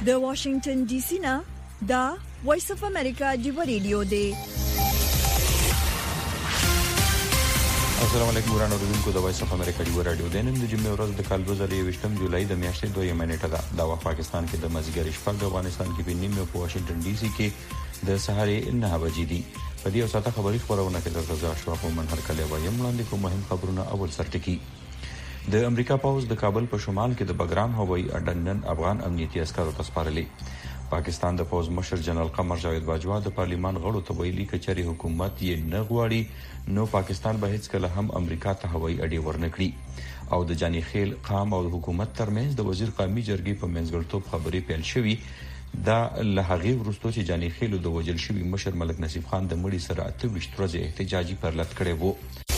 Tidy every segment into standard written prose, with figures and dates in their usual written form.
د واشنگټن ډي سي نه دا وایس اف امریکا دی ریډیو دی. السلام علیکم ورانو دونکو د وایس اف امریکا دی ریډیو د نن د جمعې ورځ د کال 2020 جولای د میاشتې 2 نیټه ده. دا وخت پاکستان کې د مازیګر شپږ، افغانستان کې په نیمه په واشنگټن ډي سي کې د سهار 9 بجې دي. په دې اوساته خبري خبرونه کې د غزا شو په منهر کله وایم وړاندې کوم مهم خبرونه. اول سرټکی د امریکا پوز د کابل په شمال کې د بګرام هوایي اډه نن افغان امنیتي عسکرو ته سپارلې. پاکستان د پوز مشر جنرال قمر جاوید باجوا د پارلیمان غړو ته ویلي کچري حکومت یې نه غواړي نو پاکستان به هیڅ کله هم امریکا ته هوایي اډې ورنکړي. او د جانی خیل قام او حکومت ترمنځ د وزیر قومي جرګې په منځګړتوب خبرې پیل شوې. دا له هغې وروسته چې جانی خیل د وجل شوی مشر ملک نصیب خان د مړي سره 28 ورځې احتجاجي پرلط کړی وو.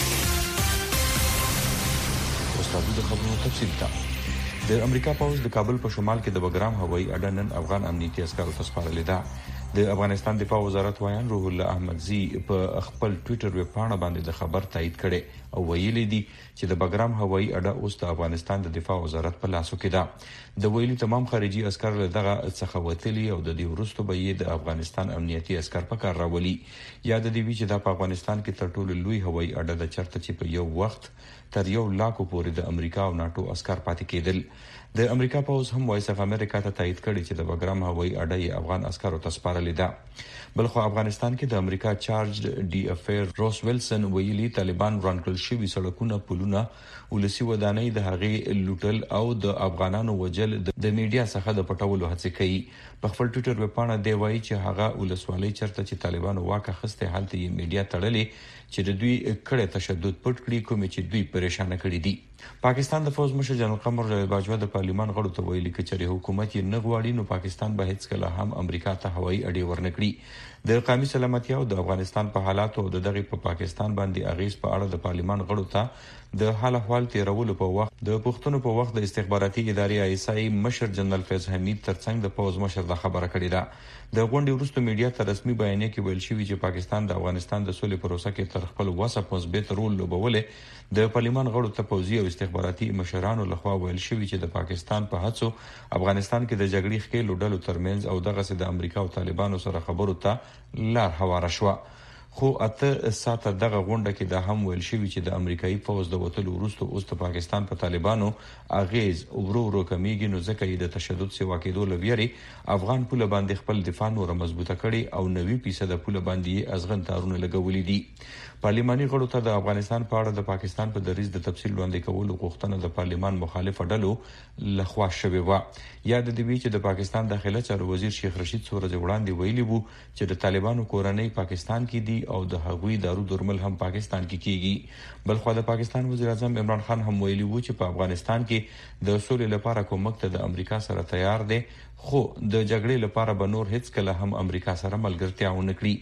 اوس د خبرونو تفصیل ته. د امریکا پوز د کابل په شمال کې د بګرام هوایي اډه نن افغان امنیتي عسکرو ته سپارلې ده. د افغانستان دفاع وزارت وایان روح الله احمدزي په خپل ټوئیټر ویب پاڼه باندې د خبر تایید کړي او ویلي دي چې د بګرام هوایي اډه اوس د افغانستان د دفاع وزارت په لاسو کې ده. د ویلي تمام خارجي عسكر له دغه څخه وتلي او د دې وروسته به یې د افغانستان امنیتي عسكر په کار راولي. یاد دی چې د افغانستان کې تر ټولو لوی هوایي اډه د چرته چې په یو وخت تر 1 لاکھ پورې د امریکا او ناتو عسكر پاتې کېدل. د امریکا پوز هم وایس اف امریکا ته تایید کړي چې د بګرام هوایي اډه یې افغان عسکرو ته سپارلې ده. بلخو افغانستان کې د امریکا چارج ډي افیر روس ویلسن ویلي طالبان ورانکل شوی سړکونه، پلونه، ولسی ودانۍ د هغې لوټل او د افغانانو وجل د میډیا څخه د پټولو هڅه کوي. په خپل ټوئیټر ویب پاڼه دی وایي چې هغه ولسوالۍ چرته چې طالبانو واکه خسته حالت یې میډیا تړلې چې د دوی کړه تشدد پټ کړي کوم چې دوی پریشان کړي دي. پاکستان د فوز مشر جنرال قمر جاوید باجوا د پارلیمان غړو ته ویلي چې حکومت یې نه غواړي نو پاکستان به هیڅ کله هم امریکا ته هوایي اډې ورنکړي. د قومي سلامتیا او د افغانستان په حالات او د پاکستان باندې اغیز په اړه د پارلیمان غړو ته د حال احوال تیرولو په وخت د پښتون په وخت د استخباراتي ادارې آیسای مشر جنرال فیض حمید ترڅنګ د پوز مشر د خبره کړې ده. د غونډې وروسته میډیا ته رسمي بیانیه کې ویل شوی چې پاکستان د افغانستان د سولې پروسه کې تر خپل وسه مثبت رول لوبولې. د پارلیمان غړو ته پوځي او استخباراتي مشرانو لخوا ویل شوی چې د پاکستان په هڅو افغانستان کې د جګړې ښکېلو ډلو ترمنځ او دغه د امریکا او طالبانو سره خبرو ته لار هواره شوه. خو اته ساعته دغه غونډه کې دا هم ویل شوی چې د امریکایي فوز د وټلو وروسته اوس د پاکستان په طالبانو اغیز ورو کمیږي نو ځکه یې د تشدد سیوا کېدو لویري افغان پوله باندې خپل دفاع نور مضبوطه کړي او 90% پوله باندې ازغن تارونه لګولې دي. پارلماني غړو ته د افغانستان په اړه د پاکستان په دریځ د تفصیل وړاندې کولو غوښتنه د پارلمان مخالف ډلو لخوا شوې و. یاد دی چې د پاکستان داخله چارو وزیر شیخ رشید سورج وړاندې ویلي وو چې د طالبانو کورنۍ پاکستان کې دي او د هغوی دارو درمل هم پاکستان کې کیږي. بلخو د پاکستان وزیر اعظم عمران خان هم ویلي وو چې په افغانستان کې د اصول لپاره کومک ته د امریکا سره تیار دی خو د جګړې لپاره به نور هیڅ کله هم امریکا سره ملګرتیا ونه کړي.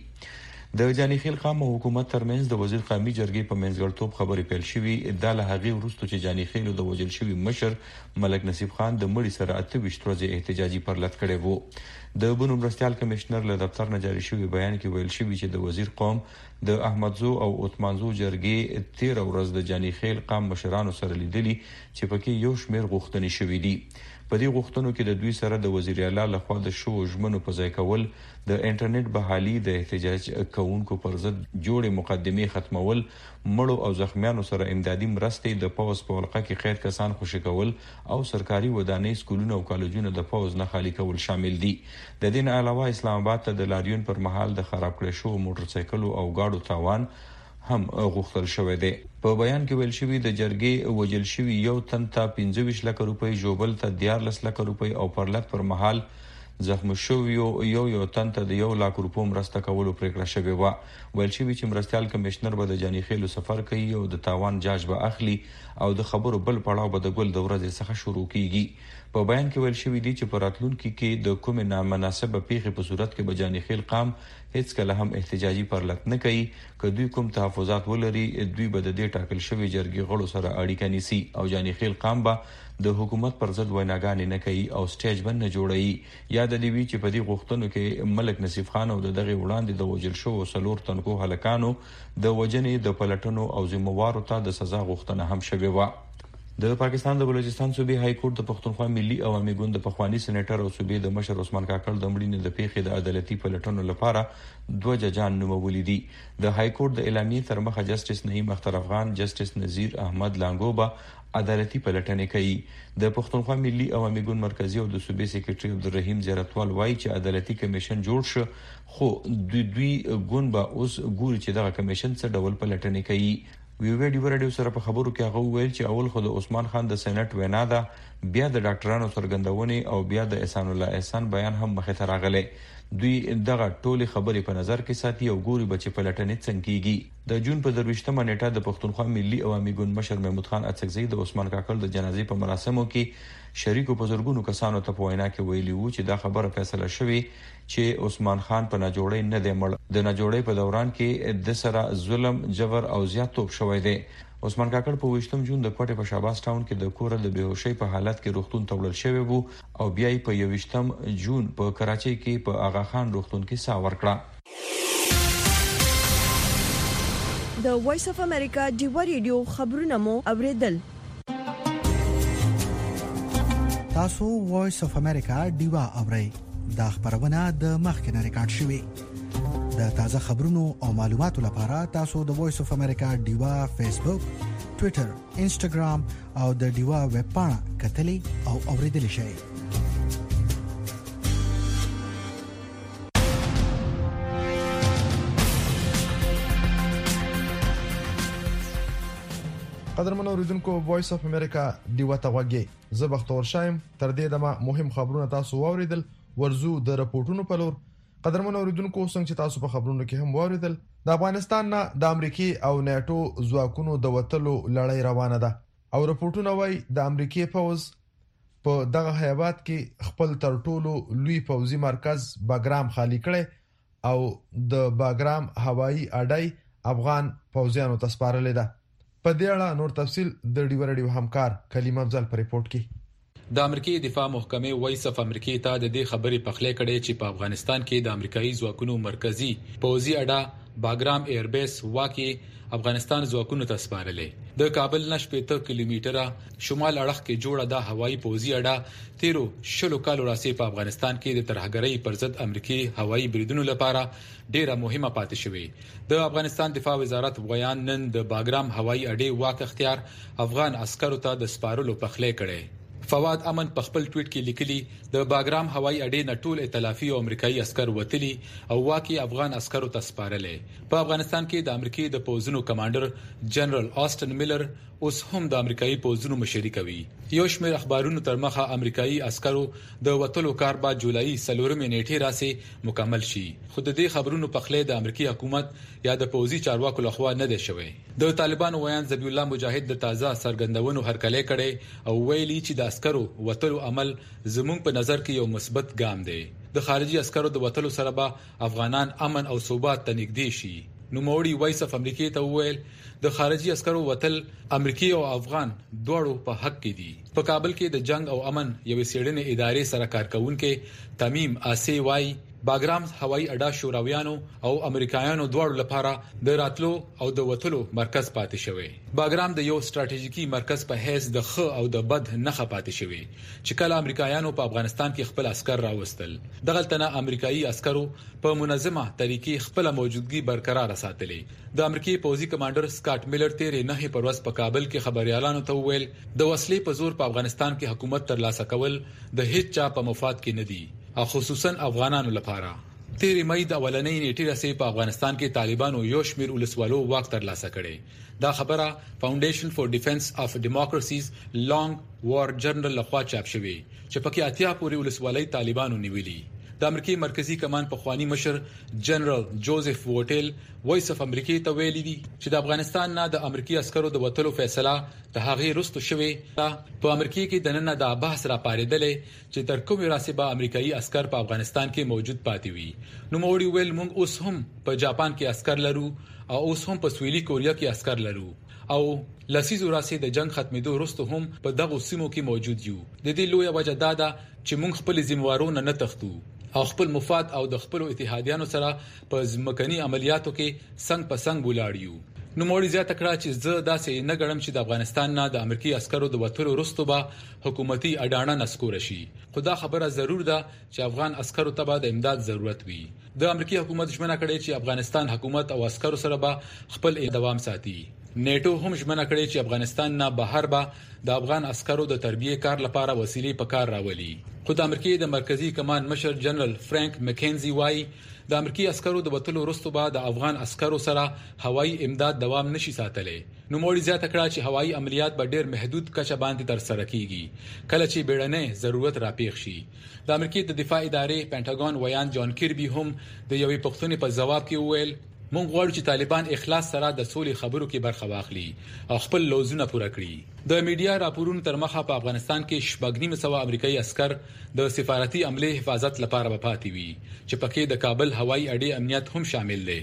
د جانی خیل قام او حکومت ترمنځ د وزیر قومي جرګې په منځګړتوب خبرې پیل شوې. د له هغې وروسته چې جانی خیل د وجل شوی مشر ملک نصیب خان د مړي سره 28 ورځې احتجاجي پرلط کړی وو. د بنو مرستيال کمشنر له دفتر نه جاری شوی بیان کې ویل شوی چې د وزیر قوم د احمدزو او عثمانزو جرګې 13 ورځ د جانی خیل قام مشرانو سره لیدلي چې پکې یو شمېر غوښتنې شوې دي. په دې غوښتنو کې د دوی سره د وزیر اعلی لخوا د شو ژمنو په ځای کول، د انټرنیټ بحالي، د احتجاج کوونکو پر ضد جوړې مقدمې ختمول، مړو او زخمیانو سره امدادي مرستې، د پوز په ولقه کې قید کسان خوشي کول او سرکاري ودانۍ، سکولونه او کالجونه د پوز نه خالی کول شامل دي. د دې نه علاوه اسلام آباد ته د لاریون پر مهال د خراب کړی شو موټر سایکلو او گاډو تاوان هم غوښتل شوی دی. په بیان کې ویل شوی د جرګې وجل شوی یو تن ته 25 لک روپۍ، جوبل ته 14 لک روپۍ او پرلط پر مهال زخم شوی یو تن ته د 1 لاکھ روپو مرسته کولو پریکړه شوې و. ویل شوی چې مرستيال کمشنر به د جانی خیلو سفر کوي او د تاوان جاج به اخلي او د خبرو بل پړاو به د ګل د ورځې څخه شروع کیږي. په بیان کې ویل شوی دی چې په راتلونکي کې د کوم نامناسبه پیښې په صورت کې به جانی خیل قام هیڅ کله هم احتجاجي پرلط نه کوي. که دوی کوم تحفظات ولري دوی به د دې ټاکل شوی جرګې غړو سره اړیکه نیسي او جانی خیل قام به د حکومت پر ضد ویناګانې نه کوي او سټیج بند نه جوړوي. یاد دی چې په دې غوښتنو کې ملک نصیب خان او دغه وړاندې د وجل شو 4 تنکو هلکانو د وجنې د پلټنو او ذمہوارو ته د سزا غوښتنه هم شوې و. د پاکستان د بلوچستان صوبې های کورټ د پښتونخوا ملي عوامي ګوند د پخوانی سېنیټر او صوبې د مشر عثمان کاکړ د مړینې د پیښې د عدالتي پلټنو لپاره 2 ججان نومولي دي. د های کورټ د اعلامیې تر مخه جسټس نعیم اختر افغان، جسټس نذیر احمد لانګوبا عدالتي پلټنې کوي. د پښتونخوا ملي عوامي ګوند مرکزی او د صوبې سیکریټري عبدالرحیم زیارتوال وایي چې عدالتي کمیشن جوړ شو، خو دوی ګوند به اوس ګوري چې دغه کمیشن څه ډول پلټنې کوي. ویډیو رادیو سره په خبرو کې هغه ویل چې اول خو د عثمان خان د سېنات وینا ده، بیا د ډاکټرانو څرګندونې او بیا د احسان الله احسان بیان هم مخه ته راغلی. دوی دغه ټولې خبرې په نظر کې ساتي او ګوري به چې پلټنې څنګه کیږي. د جون په 23مه نیټه د پښتونخوا ملي عوامي ګوند مشر محمود خان اڅکزی د عثمان کاکړ د جنازې په مراسمو کې شریکو بزرګونو کسانو ته په وینا کې ویلي وو چې دا خبره فیصله شوې چې عثمان خان په ناجوړۍ نه دی مړ. د ناجوړۍ په دوران کې د سره ظلم، جبر او زیات توپ شوی دی. عثمان کاکړ په 28 جون د کوټې په شاباس ټاون کې د کور د بیهوشۍ په حالت کې روغتون ته وړل شوی وو او بیا یې په 28 جون په کراچۍ کې په آغا خان روغتون کې ساه ورکړه. د وایس اف امریکا ډیوا ریډیو خبرونه مو اوریدل. تاسو وایس اف امریکا ډیوا اورئ. دا خبرونه د مخکنه ریکارډ شوې. د تازه خبرونو او معلوماتو لپاره تاسو د وایس اف امریکا ډیوا فیسبوک، ټوئیټر، انسټاګرام او د ډیوا ویب پاڼه کتلې او اوریدلې شئ. قدرمنو اوریدونکو، وایس اف امریکا ډیوا ته وګورئ. زه بختور شایم. تر دې دمه مهم خبرونه تاسو واوریدل. ورزو د رپورټونو په لور. قدرمنو اوریدونکو، څنګه چې تاسو په خبرونو کې هم واوریدل، د افغانستان نه د امریکای او ناتو ځواکونو د وټلو لړۍ روانه ده او رپورټونه وايي د امریکای پوز په دغه هیواد کې خپل تر ټولو لوی پوزي مرکز باګرام خالی کړي او د باګرام هوایی اډای افغان پوزیانو ته سپارلې ده. په دې اړه نور تفصیل د ډیوا ریډیو همکار کلیم افضل په ریپورت کې. د امریکای دفاع محکمې وایس اف امریکای ته د دې خبرې پخلی کړي چې په افغانستان کې د امریکایي ځواکونو مرکزی پوزي اډه باګرام ایربیس واکي افغانستان ځواکونو ته سپارلې. د کابل نه 70 کیلومتره شمال اړخ کې جوړه د هوایی پوزي اډه 13 کالو راځي په افغانستان کې د ترهګرۍ پر ضد امریکایي هوایی بریدونو لپاره ډیره مهمه پاتې شوې. د افغانستان دفاع وزارت ویان نن د باګرام هوایی اډې واک اختیار افغان عسکرو ته د سپارلو پخلی کړي. فواد امن په خپل ټویټ کې لیکلي د باګرام هوایی اډې نه ټول ائتلافي او امریکایي عسكر وتلي او واکي افغان عسکرو ته سپارلې. په افغانستان کې د امریکای د پوزونو کمانډر جنرال آسټن میلر اوس هم د امریکایي پوزونو مشري کوي. یو شمېر اخبارونو تر مخه امریکایي عسکرو د وټلو کار با جولای 4 نیټه راسي مکمل شي. خو د دې خبرونو په خله د امریکایي حکومت یا د پوزي چارواکو لخوا نه دی شوی. د طالبانو ویان ذبیح الله مجاهد د تازه سرګندونو هرکلی کړي او ویلي چې د عسکرو وټلو عمل زموږ په نظر کې یو مثبت ګام دی. د خارجي عسکرو د وټلو سره به افغانان امن او ثبات ته نږدې شي. نو موري وایس اف امریکای ته ویل د خارجي عسکرو وټل امریکای او افغان دواړو په حق کې دي. په کابل کې د جنگ او امن یوې سیړنې ادارې سره کارکونکو تمیم آسی وای باګرام هوایی اډا شوراویانو او امریکایانو دواړو لپاره د راتلو او د وټلو مرکز پاتې شوی. باګرام د یو ستراتیژیکي مرکز په حیث د خ او د بد نخښه پاتې شوی چې کله امریکایانو په افغانستان کې خپل عسكر راوستل. دغه تنه امریکایي عسکرو په منظمه طریقې خپل موجودګي برقرار ساتلې. د امریکایي پوزي کمانډر سکاټ میلر تیرې نه پر ورځ په کابل کې خبريالانو ته ویل د وسلې په زور په افغانستان کې حکومت ترلاسه کول د هیڅ چا په مفاد کې نه دي او خصوصا افغانانو لپاره. تیرې مې د اولنۍ نیټې راسي په افغانستان کې طالبانو یو شمیر ولسوالو واک ترلاسه کړي. دا خبره فاونډیشن فور ډیفنس اف ډیموکراسیز لانګ وار جرنل لخوا چاپ شوی چې پکې اتیا پورې ولسوالۍ طالبانو نیولې. د امریکای مرکزی کمان په خوانی مشر جنرال جوزف ووټل وایس اف امریکای ته ویلي دي چې د افغانستان نه د امریکایي عسکرو د وټلو فیصله د هغې رستو شوی. په امریکای کې د نن د بحث را پاریدلې چې تر کومه راسبه امریکایي عسكر په افغانستان کې موجود پاتې وي. نو موري ویل موږ اوس هم په جاپان کې عسكر لرو او اوس هم په سویلي کوریا کې عسكر لرو او لسیزو راسي د جنگ ختمېدو وروسته هم په دغه سیمو کې موجود یو. د دې لوی وجه دا ده چې موږ خپل ذمہوارونه نه تختو او خپل مفاد او د خپل اتحادیانو سره په ځمکني عملیاتو کې څنګ په څنګ ولاړ یو. نوموړي زیاته کړه چې زه داسې نه ګڼم چې د افغانستان نه د امریکایي عسکرو د وټلو وروسته به حکومتي اډانه نسکور شي، خو دا خبره ضرور ده چې افغان عسکرو ته به د امداد ضرورت وي. د امریکایي حکومت ژمنه کړې چې افغانستان حکومت او عسکرو سره به خپل دوام ساتي. نیټو هم ژمنه کړې چې افغانستان نه بهر به د افغان عسکرو د تربیه کار لپاره وسیلې په کار راولي. خو د امریکای د مرکزی کمان مشر جنرال فرانک مکینزي وايي د امریکایي عسکرو د وټلو وروسته به د افغان عسکرو سره هوایي امداد دوام نشي ساتلی. نوموړي زیاته کړه چې هوایي عملیات به ډېر محدود کچه باندې تر سره کیږي کله چې بیړنۍ ضرورت راپېښ شي. د امریکای د دفاع ادارې پینټاګون ویان جان کیربي هم د یوې پوښتنې په جواب کې وویل مونږ غواړو چې طالبان اخلاص سره د سولې خبرو کې برخه واخلي او خپل لوزونه پوره کړي. د میډیا راپورونو تر مخه په افغانستان کې 9.5 امریکایي عسكر د سفارتي عملې حفاظت لپاره پاتې وي چې پکې د کابل هوایي اډې امنیت هم شامل دی.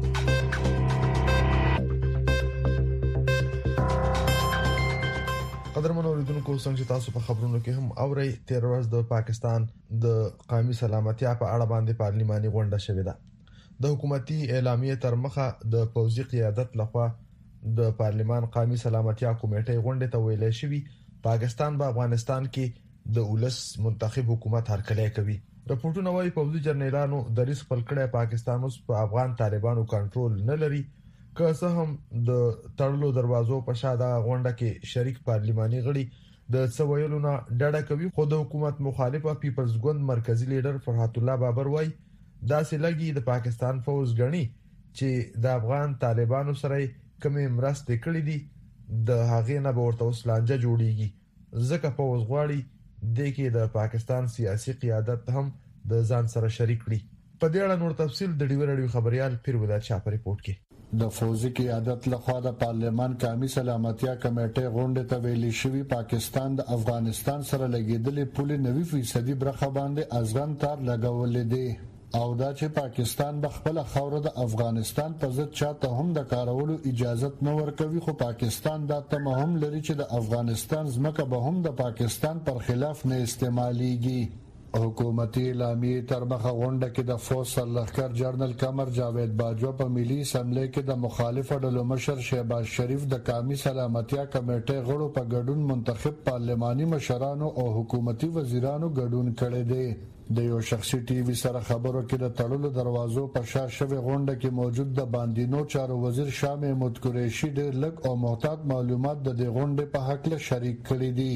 قدرمن اوریدونکو څنګه تاسو په خبرونو کې هم اوري 13 ورځ د پاکستان د قومي سلامتیا په اړه باندې پارلماني غونډه شوې ده. د حکومتي اعلامیه تر مخه د پوځي قیادت لخوا د پارلمان قومي سلامتیا کمیټې غونډه ته ویل شوی پاکستان په افغانستان کې د ولس منتخب حکومت هرکلی کوي. راپورټونه وايي پوځي جنرالانو دریس خپل کړه پاکستان اوس په افغان طالبانو کنټرول نه لري. که څه هم د تړلو دروازو په شاده غونډه کې شریک پارلماني غړي د څویلو نه ډډه کوي، خو د حکومت مخالفه پیپلز ګوند مرکزی لیډر فرحت الله بابر وايي دا سلګي د پاکستان فوج غني چې د افغان طالبانو سره کومې مرستې کړې دي د هغې نه به ورته اوس لانجه جوړیږي. ځکه فوج غواړي د کې د پاکستان سیاسي قیادت هم د ځان سره شریک کړي. په دې اړه نور تفصیل د ډیوی رادیو خبريال پیرودل چاپ ریپورت کې. د فوزي قیادت لخوا د پارلمان قومي سلامتیا کمیټې غونډه ته ویلي شوی پاکستان د افغانستان سره لګیدلې پولې 90% برخه باندې ازغن تار لګولې دي او دا چې پاکستان به خپل خوره د افغانستان په ضد چاته هم د کارولو اجازه نه ورکوي، خو پاکستان دا تمه هم لري چې د افغانستان ځمکه به هم د پاکستان پر خلاف نه استعماليږي. حکومتي اعلامیه تر مخه غونډه کې د فوج سرلښکر جنرال قمر جاوید باجوا په ملي اسمبلی کې د مخالف ډلو مشر شهباز شریف د قومي سلامتیا کمیټې غړو په ګډون منتخب پارلماني مشرانو او حکومتي وزیرانو ګډون کړی دی. د یو شخصي ټي وي سره خبرو کې د تړلو دروازو په شا شوی غونډه کې موجود د باندینو چارو وزیر شاه محمود قریشي ډېر لږ او محتاط معلومات د دې غونډې په حق له شریک کړي دي.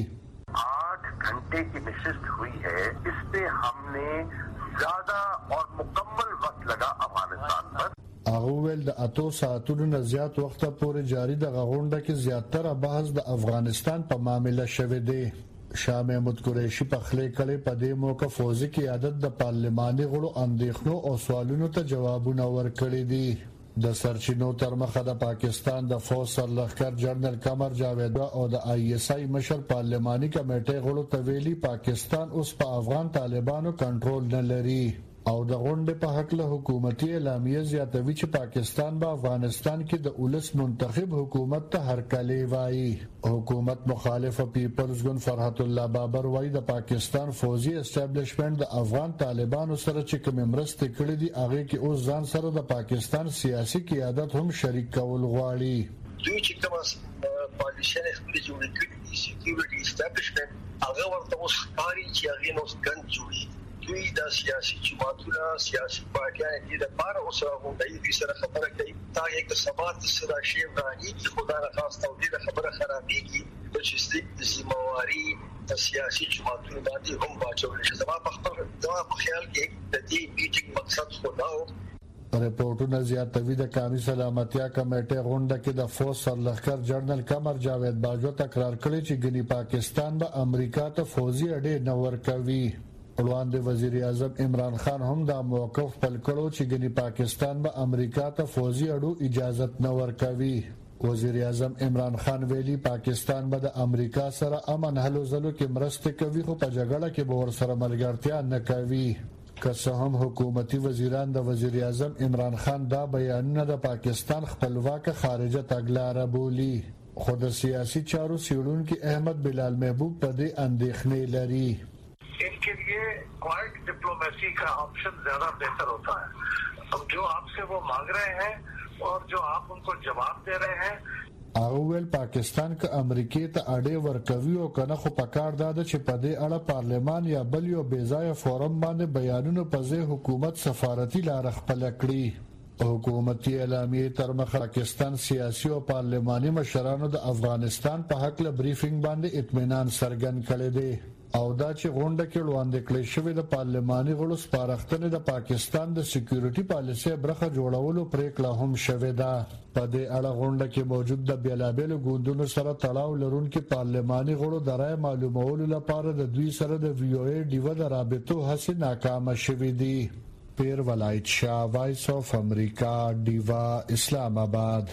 8 घंटे की नशिस्त हुई है, इस पे हमने ज्यादा और मुकम्मल वक्त लगा अफगानिस्तान पर. هغه ول د 8 ساعتونو نه زیات وخت پورې جاری د غونډه کې زیاتره بحث د افغانستان په معاملې شوه دی. شاه محمود قریشي په خلې کړي په دې موقع فوزي قیادت د پارلماني غړو اندېښنو او سوالونو ته جوابونه ورکړي دي. د سرچینو تر مخه د پاکستان د فوج سرلښکر جنرال قمر جاوید او د ISI مشر پارلماني کمیټې غړو ته ویلي پاکستان اوس په افغان طالبانو کنټرول نه لري او د غونډې په حق له حکومتي اعلامیه زیاتوي چې پاکستان به افغانستان کې د ولس منتخب حکومت ته هرکلی وایي. حکومت مخالف پیپلز ګوند فرحت الله بابر وایي د پاکستان فوجي اسټابلیشمنت د افغان طالبانو سره چې کوم مرستې کړې دي هغه کې اوس ځان سره د پاکستان سیاسي قیادت هم شریک کول غواړي. دوی چې کوم پالیسي خپل جوړ کړي دي سکیورټي اسټابلیشمنت هغه ورته اوس کاری چې هغه نو څنګه جوړي دوی د سیاسي جماعتونو سیاسي پارټیانو د لپاره اوس راغونډي دي سره خبره کوي تا یک ثبات سره شی وراني چې خدای نه خاص توډي خبره خرابېږي چې د سیمواري د سیاسي جماعتونو باندې هم باچول شي. زما په خپل خیال کې د دې میټینګ مقصد خداو رپورټونه زیاتوي د قومي سلامتیا کمیټې غونډه کې د فوج سرلښکر جنرال قمر جاوید باجوا تکرار کړی چې ګنی پاکستان به امریکا ته فوجي اډې نه ورکوي. وړاندې وزیر اعظم عمران خان هم دا موقف خپل کړو چې ګنی پاکستان به امریکا ته فوجي اډو اجازه نه ورکوي. وزیر اعظم عمران خان ویلي پاکستان به د امریکا سره امن هلو ځلو کې مرسته کوي خو په جګړه کې به ورسره ملګرتیا نه کوي. که څه هم حکومتي وزیران د وزیر اعظم عمران خان دا بیانونه د پاکستان خپلواک خارجه تګلاره بولي، خو د سیاسي چارو څېړونکي احمد بلال محبوب په دې اندېښنې لري. इनके लिए क्वाइट डिप्लोमेसी का ऑप्शन ज्यादा बेहतर होता है. अब जो आपसे वो मांग रहे हैं और जो आप उनको जवाब दे रहे हैं اول پاکستان ک امریکای ته اړې ورکوي او کنه خو پکار داده چې په دې اړه پارلمان یا بل یو بیځای فورم باندې بیانونه په ځای حکومت سفارتي لار خپل کړی حکومتي اعلامیه تر مخه پاکستان سیاسي او پارلماني مشرانو د افغانستان په حق له بریفینګ باندې اطمینان څرګند کړی دی او دا چې غونډه کې وړاندې کړې شوې د پارلماني غړو سپارښتنې د پاکستان د سکیورټي پالیسي برخه جوړولو پریکړه هم شوې ده په دې اړه غونډه کې موجود د بیلابېلو ګوندونو سره تړاو لرونکي پارلماني غړو د رائے معلومولو لپاره د دوی سره د وی او ای ډیو د رابطو هڅې ناکامه شوې دي پیر ولایت شاه وایس اف امریکا ډیوا اسلام آباد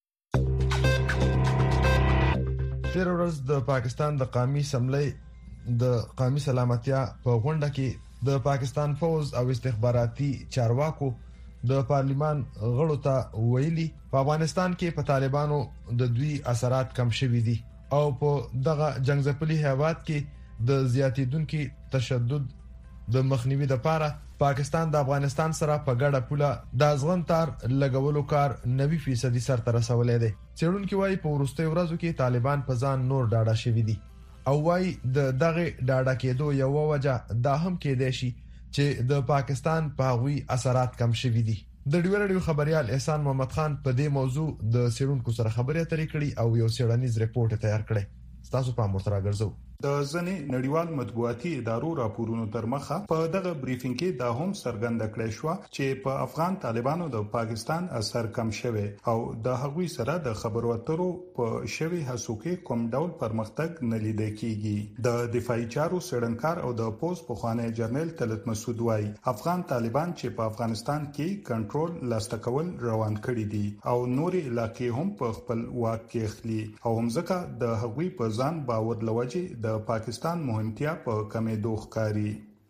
تیر ورځ د پاکستان د قومي سملې د قومي سلامتیا په غونډه کې د پاکستان فوج او استخباراتي چارواکو د پارلیمان غړو ته ویلي په افغانستان کې په طالبانو د دوی اثرات کم شوي دي او په دغه جنگځپلي هیواد کې د زیاتیدونکو تشدد د مخنیوي لپاره پاکستان د افغانستان سره په ګډه پوله د ازغن تار لګولو کار 90% سره رسولې دي څېړونکو وايي په وروستي ورځو کې طالبان په ځان نور ډاډه شوي دي او وايي د دغه ډاډه کېدو یو وجه دا هم کېدای شي چې د پاکستان په غوي اثرات کم شوي دي د ډیورډیو خبريال احسان محمد خان په دې موضوع د څېړونکو سره خبرې اترې کړې او یو څېړنیز ریپورت تیار کړی تاسو په مرترا ګرځو د ځنې نړیوال مطبوعاتي ادارو راپورونو تر مخه په دغه بریفینګ کې دا هم څرګنده کړې شو چې په افغان طالبانو د پاکستان اثر کم شوه او د هغوی سره د خبرو اترو په شوی هڅو کې کوم ډول پرمختګ نه لیدل کیږي د دفاعي چارو څېړنکار او د پوز پخوانی جرنیل طلعت مسعود وايي افغان طالبان چې په افغانستان کې کنټرول لاسته کول روان کړی دي او نوري علاقې هم په خپل واک کې اخلي او همزکه د هغوی په ځان باور لوجي د पाकिस्तान मुहिमतिया पर कमे दो कारी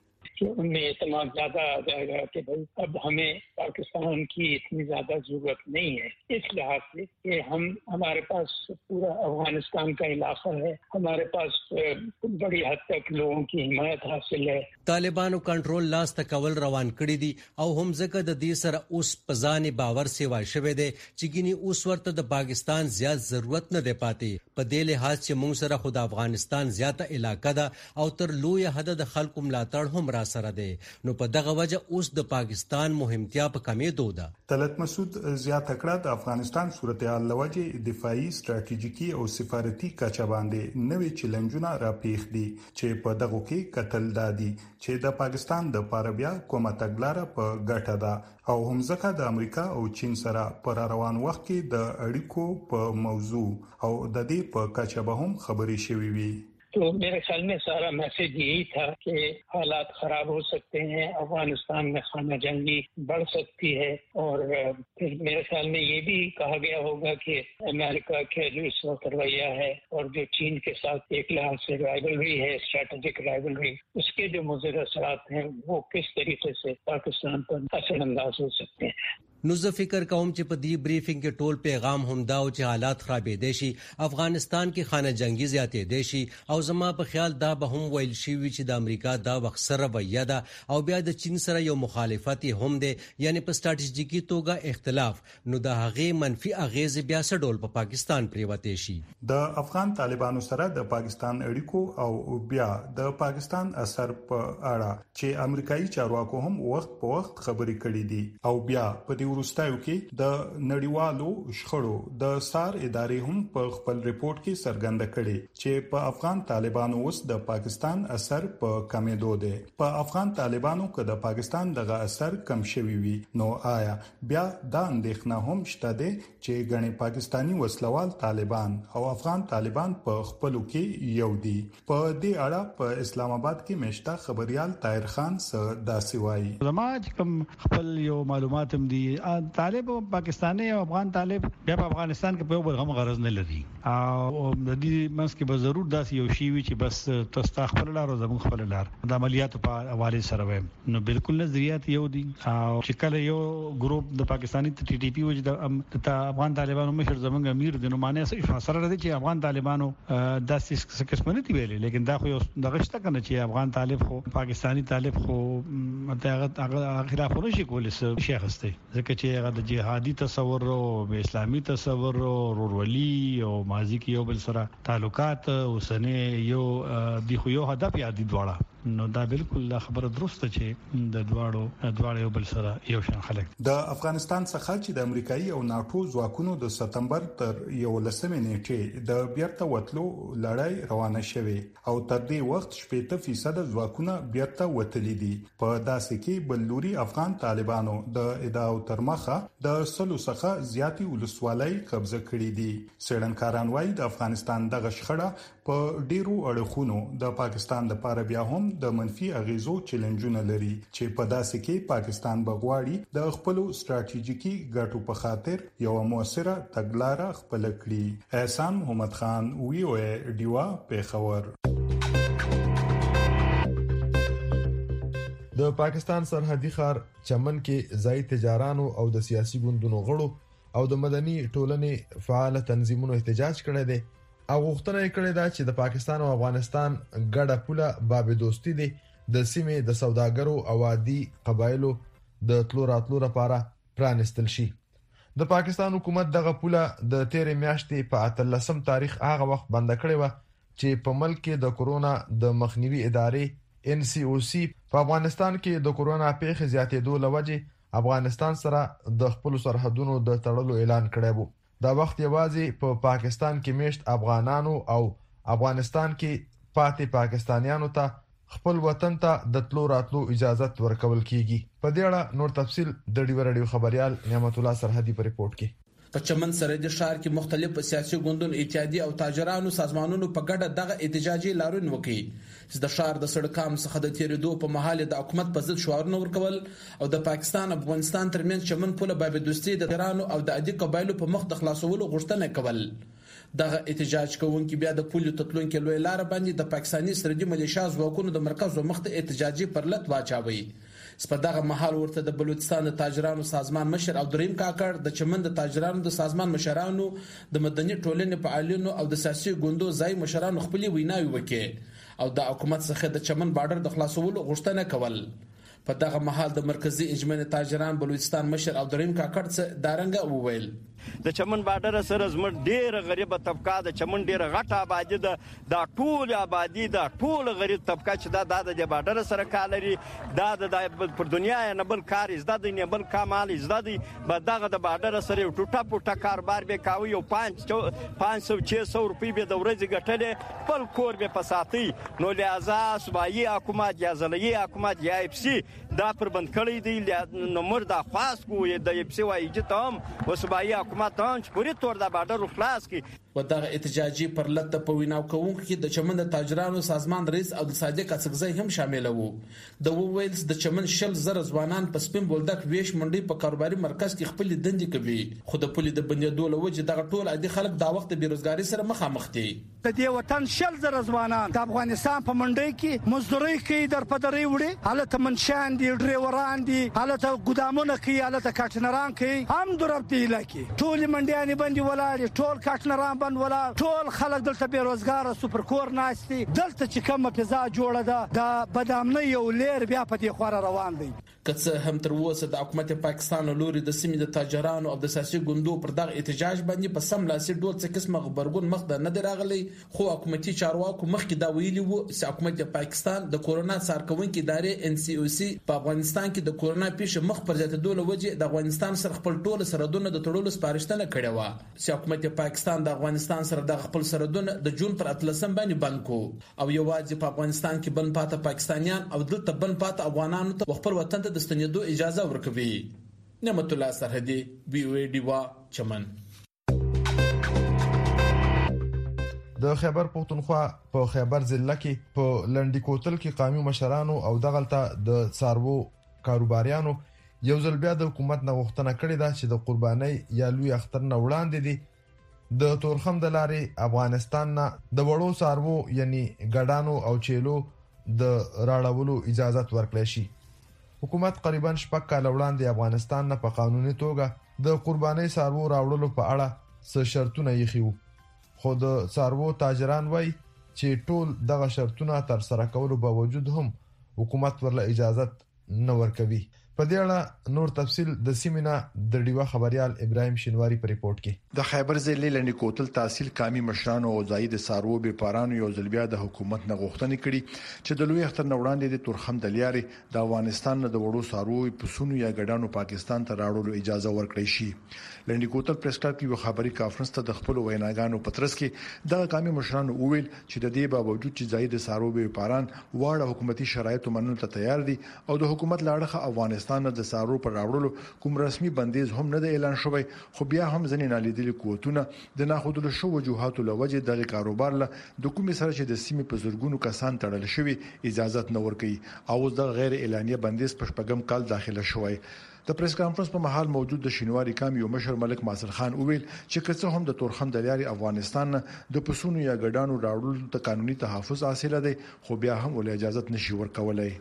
उनमें एतमाद ज्यादा आ जाएगा कि भाई अब हमें पाकिस्तान की इतनी ज्यादा जरूरत नहीं है इस लिहाज से कि हमारे पास पूरा अफगानिस्तान का इलाका है हमारे पास बड़ी हद तक लोगों की हिमायत हासिल है طالبانو کنټرول لاس تکول روان کړی دي او هم ځکه د دې سره اوس پزاني باور سیوا شوه دي چې ګینی اوس ورته د پاکستان زیات ضرورت نه دی پاتې په دې لحاظ چې موږ سره خود افغانستان زیاته علاقه ده او تر لوی حد د خلکو ملاتړ هم را سره ده نو په دغه وجه اوس د پاکستان مهمتیا په کمې دوده طلعت مسعود زیات کړه د افغانستان صورتحال لوجه دفاعي ستراتیژیکي او سفارتي کچا باندې نوې چیلنجونه راپیښ دي چې په دغه کې قتل دادي چې د پاکستان د پاربیا کومه تګلاره په ګټه ده او همزکه د امریکا او چین سره پر روان وخت کې د اړیکو په موضوع او د دې په کچا به هم خبري شوي وي तो मेरे ख्याल में सारा मैसेज यही था कि हालात खराब हो सकते हैं अफगानिस्तान में खाना जंगी बढ़ सकती है और फिर मेरे ख्याल में ये भी कहा गया होगा कि अमेरिका का जो इस वक्त रवैया है और जो चीन के साथ एक लिहाज से राइवलरी है स्ट्रेटेजिक राइवलरी उसके जो मुज़र असरात हैं वो किस तरीके से पाकिस्तान पर असरअंदाज हो सकते हैं نو زه فکر کوم چې په دې بریفینګ کې ټول پیغام هم دا او چې حالات خرابې دي شي افغانستان کې خانه جنگي زیاتې دي شي او زما په خیال دا به هم ویل شي چې د امریکا دا وخت سره ویا ده او بیا د چین سره یو مخالفت هم دي یعنی په سټریټیژیکي توګه اختلاف نو د هغه منفي اغیز بیا سره په پاکستان پریوته شي د افغان طالبانو سره د پاکستان اړیکو او بیا د پاکستان اثر په اړه چې امریکایي چارواکو هم وخت په وخت خبرې کړې دي او بیا په ورستایو کې د نړیوالو شخړو د سار ادارې هم په خپل ریپورت کې څرګنده کړي چې په افغان طالبانو اوس د پاکستان اثر په کمېدو دی په افغان طالبانو کې د پاکستان دغه اثر کم شوی وي نو آیا بیا دا اندېښنه هم شته ده چې غني پاکستانی وسلوال طالبان او افغان طالبان په خپلو کې یو دي په دې اړه په اسلام آباد کې مشته خبريال طاهر خان سره داسې وایي زما کوم خپل یو معلومات هم دي طالب پاکستاني او افغان طالب بیا په افغانستان کې په یو بل هم غرض نه لري او د دې منځ کې به ضرور داسې یو شی وي چې بس تاسو خپل لار او زموږ خپل لار د عملیاتو په حواله سره وي نو بالکل نظریات یو دي او چې کله یو ګروپ د پاکستاني ټي ټي پی وجه د افغان طالبانو مشر زموږ امیر د نمانه سره راځي چې افغان طالبانو داسې قسمه نه دی ویلي لیکن دا خو دغه شته کنه چې افغان طالب خو پاکستاني طالب خو متغه خلافونه شي کولای شي شیخ استه ځکه چې هغه د جهادي تصور او اسلامي تصور او ورولي او ماضي کې یو بل سره تعلقات اوسنه یو د خو یو هدف یادي دواړه نو دا بالکل خبره درسته چې د دواړو یو بل سره یو شان خلک د افغانستان څخه چې د امریکایي او ناتو ځواکونو د سپتمبر تر 11 نیټې د بیرته وټلو لړۍ روانه شوه او تر دې وخت 80% ځواکونه بیرته وټلې دي په داسې کې بلوري افغان طالبانو د ادعاو تر مخه د سلو څخه زیاتی ولسوالۍ قبضه کړې دي. څېړنکاران وايي د افغانستان دغه شخړه په ډیرو اړخونو د پاکستان لپاره بیا هم د منفي اغیزو چیلنجونه لري چې په داسې کې پاکستان بغواړي د خپل ستراتیژیکي ګټو په خاطر یو موثره تګلارې خپل کړي. احسان محمد خان وی او ډیوا پیښور. د پاکستان سرحدي ښار چمن کې ځای تجارانو او د سیاسي ګوندونو غړو او د مدني ټولنې فعال تنظیمونو احتجاج کړی دی او غوښتنه یې کړې ده چې د پاکستان او افغانستان ګډه پوله باب دوستي دي د سیمې د سوداګرو او عادي قبایلو د تلو راتلو لپاره پرانستل شي. د پاکستان حکومت دغه پوله د 13 میاشتې په 13 تاریخ هغه وخت بند کړې و چې په ملک کې د کورونا د مخنیوي ادارې NCOC په افغانستان کې د کورونا پیښې زیاتېدو لوجه افغانستان سره د خپل سرحدونو د تړلو اعلان کړی وو. دا وخت یوازې په پاکستان کې میشت افغانانو او افغانستان کې پاتې پاکستانیانو ته خپل وطن ته د تلو راتلو اجازه ورکول کیږي. په دې اړه نور تفصیل د ډیو خبريال نعمت الله سرحدي په ریپورت کې. په چمن سرحدي ښار کې مختلف سیاسي ګوندونو اتحادیه او تاجرانو سازمانونو په ګډه دغه احتجاجي لارون وکړي چې د ښار د سړکام څخه د تیریدو په محل د حکومت په ضد شعارونه ورکول او د پاکستان افغانستان ترمنځ چمن پوله باب دوستي د ایران او د عادي قبایلو په مخ د خلاصولو غوښتنه کول. دغه احتجاج کوونکي بیا د پولیو تطلونکو لوی لار باندې د پاکستاني سرحدي ملیشیا ځواکونو د مرکز او مخ ته احتجاجي پرلط واچوي. سپدغه محل ورته د بلوچستان د تاجرانو سازمان مشر عبدالرحیم کاکړ د چمن د تاجرانو د سازمان مشرانو د مدني ټولنې فعالینو او د سیاسي ګوندو ځای مشرانو خپل ویناوي وکړي او د حکومت څخه د چمن بارډر د خلاصولو غوښتنه کول. په دغه محل د مرکزی انجمن تاجران بلوچستان مشر عبدالرحیم کاکړ څخه دارنګه وویل د چمن بارډر سره زموږ ډیره غریبه طبقه د چمن ډیره غټه آبادی ده د ټول آبادی د ټول غریب طبقه چې د بارډر سره کالري د پر دنیا نه بل کار زده د نه بل کمال زده دی په دغه د بارډر سره ټوټه پټه کاروبار به کاوي او 500-600 روپۍ به د ورځې ګټلې خپل کور به پساتي نو لہذا صوبایي حکومت یا ځلایي حکومت یا FC دا پر بند کړی دی نو مر د خاص کو د FC وایي چې تم وسبایي حکومت ته پوری تور د بارډر خلاص کی و دغه احتجاجي پرلط په ویناو کوونکو کې د چمن د تاجرانو سازمان رئیس او د صادق اڅکزی هم شامل وو. د وویلز د چمن شل زر ځوانان په سپین بولدک ویش منډي په کاروباري مرکز کې خپل دندې کوي خو د پولی د بندیدو لوجه دغه ټول عادي خلک دا وخت بیروزګاری سره مخامخ دي. د دې وطن شل زر ځوانان د افغانستان په منډي کې مزدوري کوي در پدري وړي حالت منشان دي ډرایوران دي حالت ګدامونه کوي حالت کاټنران کوي هم درپتی لکه ټول منډيانې باندې ولاړ ټول کاټنران ولا ټول خلک دلته بیروزګار سپر کور ناشتي دلته چې کومه فضا جوړه ده د بدامنۍ یو لیر بیا په دې خور روان دي. که هم تر اوسه د حکومت پاکستان لوري د سیمې د تاجرانو او د سیاسي ګوندو پر دغه احتجاج باندې په سم لاسي ډول څه قسمه خبرګون مخ ته نه راغلی خو حکومتي چارواکو مخکې دا ویلي وو چې حکومت پاکستان د کورونا څارکونکو ادارې NCOC په افغانستان کې د کورونا پیښه مخ پر زیاتېدو لوجه د افغانستان سره خپل ټول سرحدونه د تړلو سپارښتنه کړې و چې حکومت پاکستان د افغانستان سره د خپل سرحدونه د جون پر 13 باندې بند کو او یوازې په افغانستان کې بند پاته پاکستانیان او دلته بند پاته افغانانو ته خپل وطن ته د ستنېدو اجازه ورکوي. نعمت الله سرحدي VOA ډیوا چمن. د خیبر پختونخوا په خیبر ضلع کې په لنډی کوتل کې قومي مشرانو او دغلطه د څارو کاروباریانو یو ځل بیا د حکومت نه غوښتنه کړې ده چې د قرباني یا لوی اختر نه وړاندې دي د تورخم د لارې افغانستان نه د وړو څارو یعنی ګډانو او چیلو د راړولو اجازه ورکړل شي. حکومت قریبا شپږ کال وړاندې افغانستان نه په قانوني توګه د قرباني څارو راوړلو په اړه څه شرطونه یې خو خو د څارو تاجران وای چې ټول دغه شرطونه تر سره کولو باوجود هم حکومت ورله اجازه نه ورکوي. په دې اړه نور تفصيل د سیمینا د ډیوا خبريال ابراهيم شینواری په ریپورت کې د خیبر ضلع لنډی کوتل تحصیل کامي مشرانو او ځای د سارو به پارانو یو ځل بیا د حکومت نه غوښتنه کړي چې د لوی اختر نوړاندې د تورخم د لیاري د افغانستان نه د وړو سارو پسونو یا ګډانو پاکستان ته راوړلو اجازه ورکړي شي. لنډی کوتل پریس کلب کې یو خبري کانفرنس ته د خپل ویناګانو پترس کې د کامي مشرانو وویل چې د دې باوجود چې ځای د سارو به پاران واړه حکومتي شرایطو منلو ته تیار دي او د حکومت لاړه افغانستان د سارو پر راوړلو کوم رسمي بندیز هم نه د اعلان شوی، خو بیا هم ځنې نالیدلي قوتونه د ناخودلو شو وجوهاتو لوجه د کاروبار له د کومې سره چې د سیمې په زورګونو کسان تړل شوی اجازه نه ورکړي او د غیر اعلانیه بندیز په شپږم کال داخله شوی. د پریس کانفرنس په محل موجود د شینواری کام یو مشر ملک ماسر خان وویل چې کڅه هم د تورخم د لیاري افغانستان د پسونو یا ګډانو راوړلو ته قانوني تحفظ حاصل دی، خو بیا هم ول اجازه نشي ورکولای.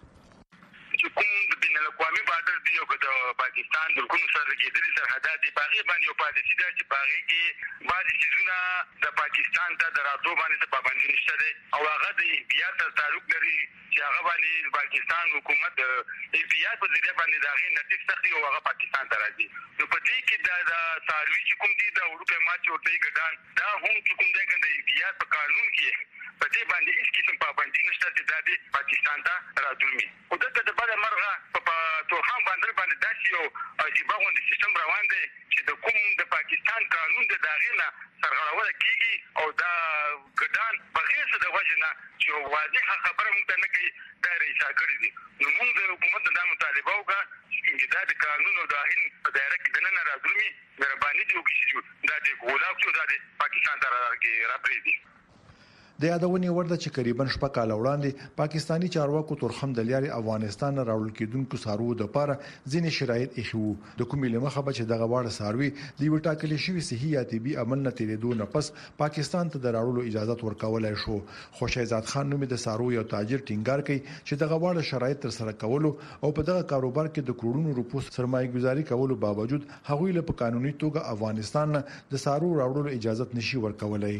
پاکستان د کوم سره کېدلي سرحدات دی باغی باندې یو پالیسي ده چې باغی کې بعضي چیزونه د پاکستان ته دراتو باندې پابندي نشته ده او هغه د بیا سره تعلق لري چې هغه باندې پاکستان حکومت بیا په ذریعہ باندې داغه نتیجه تخلي او هغه پاکستان ته راځي. نو په دې کې د ساروي چې کوم دي د اروپا ماچ او ته ګډان دا هم چې کوم دی کنده بیا په قانون کې په دې باندې هیڅ قسم پابندي نشته چې د پاکستان ته راځي. او د بل مرغه په تورخم باندې داسې یو عجیب غوندي سیستم روان دی چې د کوم د پاکستان قانون د داغینه سرغړونه کیږي او دا ګډان بغیر څه د وجنه چې واضح خبره مونږ ته نه کوي دا رئیسا کړی دي. نو موږ د حکومت د مطالبه وکړه چې دا د قانون او داغین په دایره کې د نن راځي مهرباني دی وکړي دا د غولاو چې دا د پاکستان ته راپریدي. د یادونې ورده چې قریبا شپه کال وړاندې پاکستانی چارواکو تورخم د لیاري افغانستان راوړل کېدونکو سارو د پاره ځینې شرایط ایښو د کومې لمخه چې دغه واړه ساروي د یو ټاکلي شوی صحي یا طبي عمل نه تیریدو نه پس پاکستان ته د راوړلو اجازه ورکولای شو. خو شهزاد خان نومي د سارو یو تاجر ټینګار کوي چې دغه واړه شرایط تر سره کولو او په دغه کاروبار کې د کروڑونو روپو سرمایه‌ګزاري کولو باوجود هغوی له قانوني توګه افغانستان د سارو راوړلو اجازه نشي ورکولای.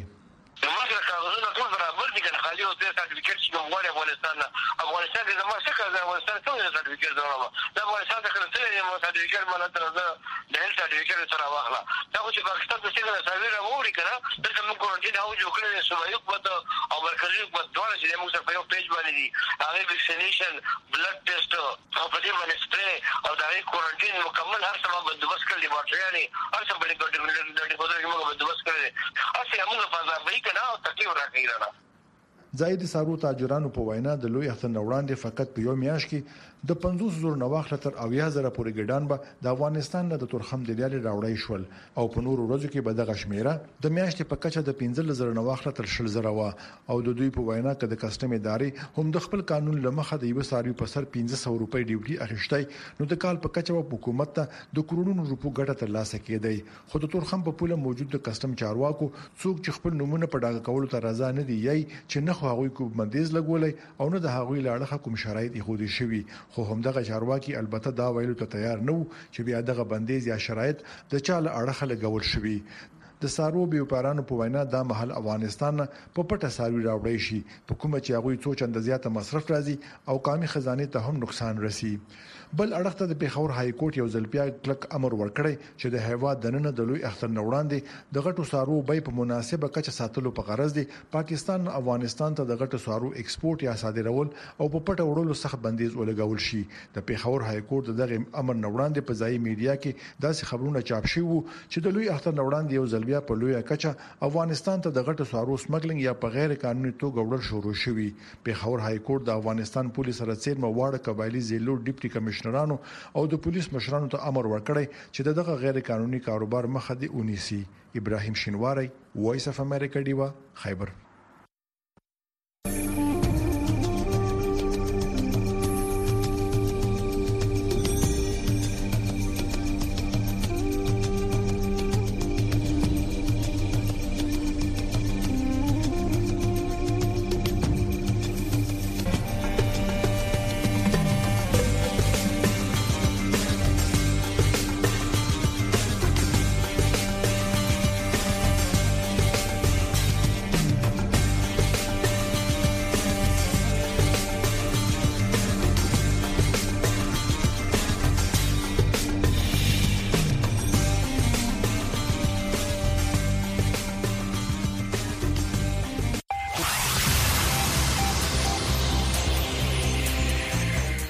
سرټیفیکټ چې موږ افغانستان د زموږ څخه د افغانستان څخه سرټیفیکټ درنه د افغانستان د خلکو د سرټیفیکټ مونږ د هیل سرټیفیکټ سره واخله دا چې پاکستان د څنګه سروي راوړي کنه دغه موږ کورنټین هاو جوړ کړی سومایو په او مرکزی حکومت دوه چې موږ سره په یو پیج باندې دي هغه ویکسینیشن بلډ ټیسټ او په دې باندې سپری او دا کورنټین مکمل هر څه بندوبست کړی باټریاني هر څه باندې د کوټه موږ بندوبست کړی اصلي موږ فضا به کنه او تکلیف راکړي نه. زاید سارو تاجرانو په وینا د لوی اختر وړاندې فقط په یو میاشت کې د 500 نواخله تر 80000 پورې ګډان به د افغانستان نه د تورخم د لیاري راوړی شول او په نورو ورځو کې به دغه شمیره د میاشتې په کچه د 15000 نواخله تر 10000 وا او د دوی په وینا کې د کسټم ادارې هم د خپل قانون لمخه د یو ساروي په سر 1500 روپۍ ډیوټي اخیشتای نو د کال په کچه حکومت ته د کروڑونو روپو ګټه تر لاسه کېدای. خو د تورخم په پوله موجود د کسټم چارواکو څوک چې خپل نمونه په ډاګه کولو ته رضا نه دی یي چې نه هغوی کوم بندیز لګولای او نه د هغوی لاړه کوم شرایط ایښودي شوی. خو هم دغه چارواکي البته دا ویلو ته تیار نه وو چې بیا دغه بندیز یا شرایط د چاله اړه لګول شوی. د سارو بیوپارانو په وینا دا محل افغانستان په پټه ساروي راوړی شي په کومه چې هغه څو چنده زیاته مصرف راځي او قومي خزانه ته هم نقصان رسی. بل اړخ ته د پیښور های کورټ یو ځل بیا کلک امر ورکړی چې د هیواد دننه د لوی اختر وړاندې د غټو سارو بای په مناسبه کچه ساتلو په غرض دی پاکستان افغانستان ته د غټو سارو ایکسپورت یا صادرول او په پټه وړلو سخت بندیز ولګول شي. د پیښور های کورټ دغه امر وړاندې په ځای میډیا کې داسې خبرونه چاپ شوي وو چې د لوی اختر وړاندې یو ځل بیا په لوی کچه افغانستان ته د غټو سارو سمګلینګ یا په غیر قانوني توګه وړل شروع شوی. پیښور های کورټ د افغانستان پولیس سره څیر مواړه قبایلی زیلو ډیپټي کمشنرانو او د پولیس مشرانو ته امر ورکړی چې دغه غیر قانوني کاروبار مخه دی ونیسي. ابراهيم شینواری وایس اف امریکا دیوا خیبر.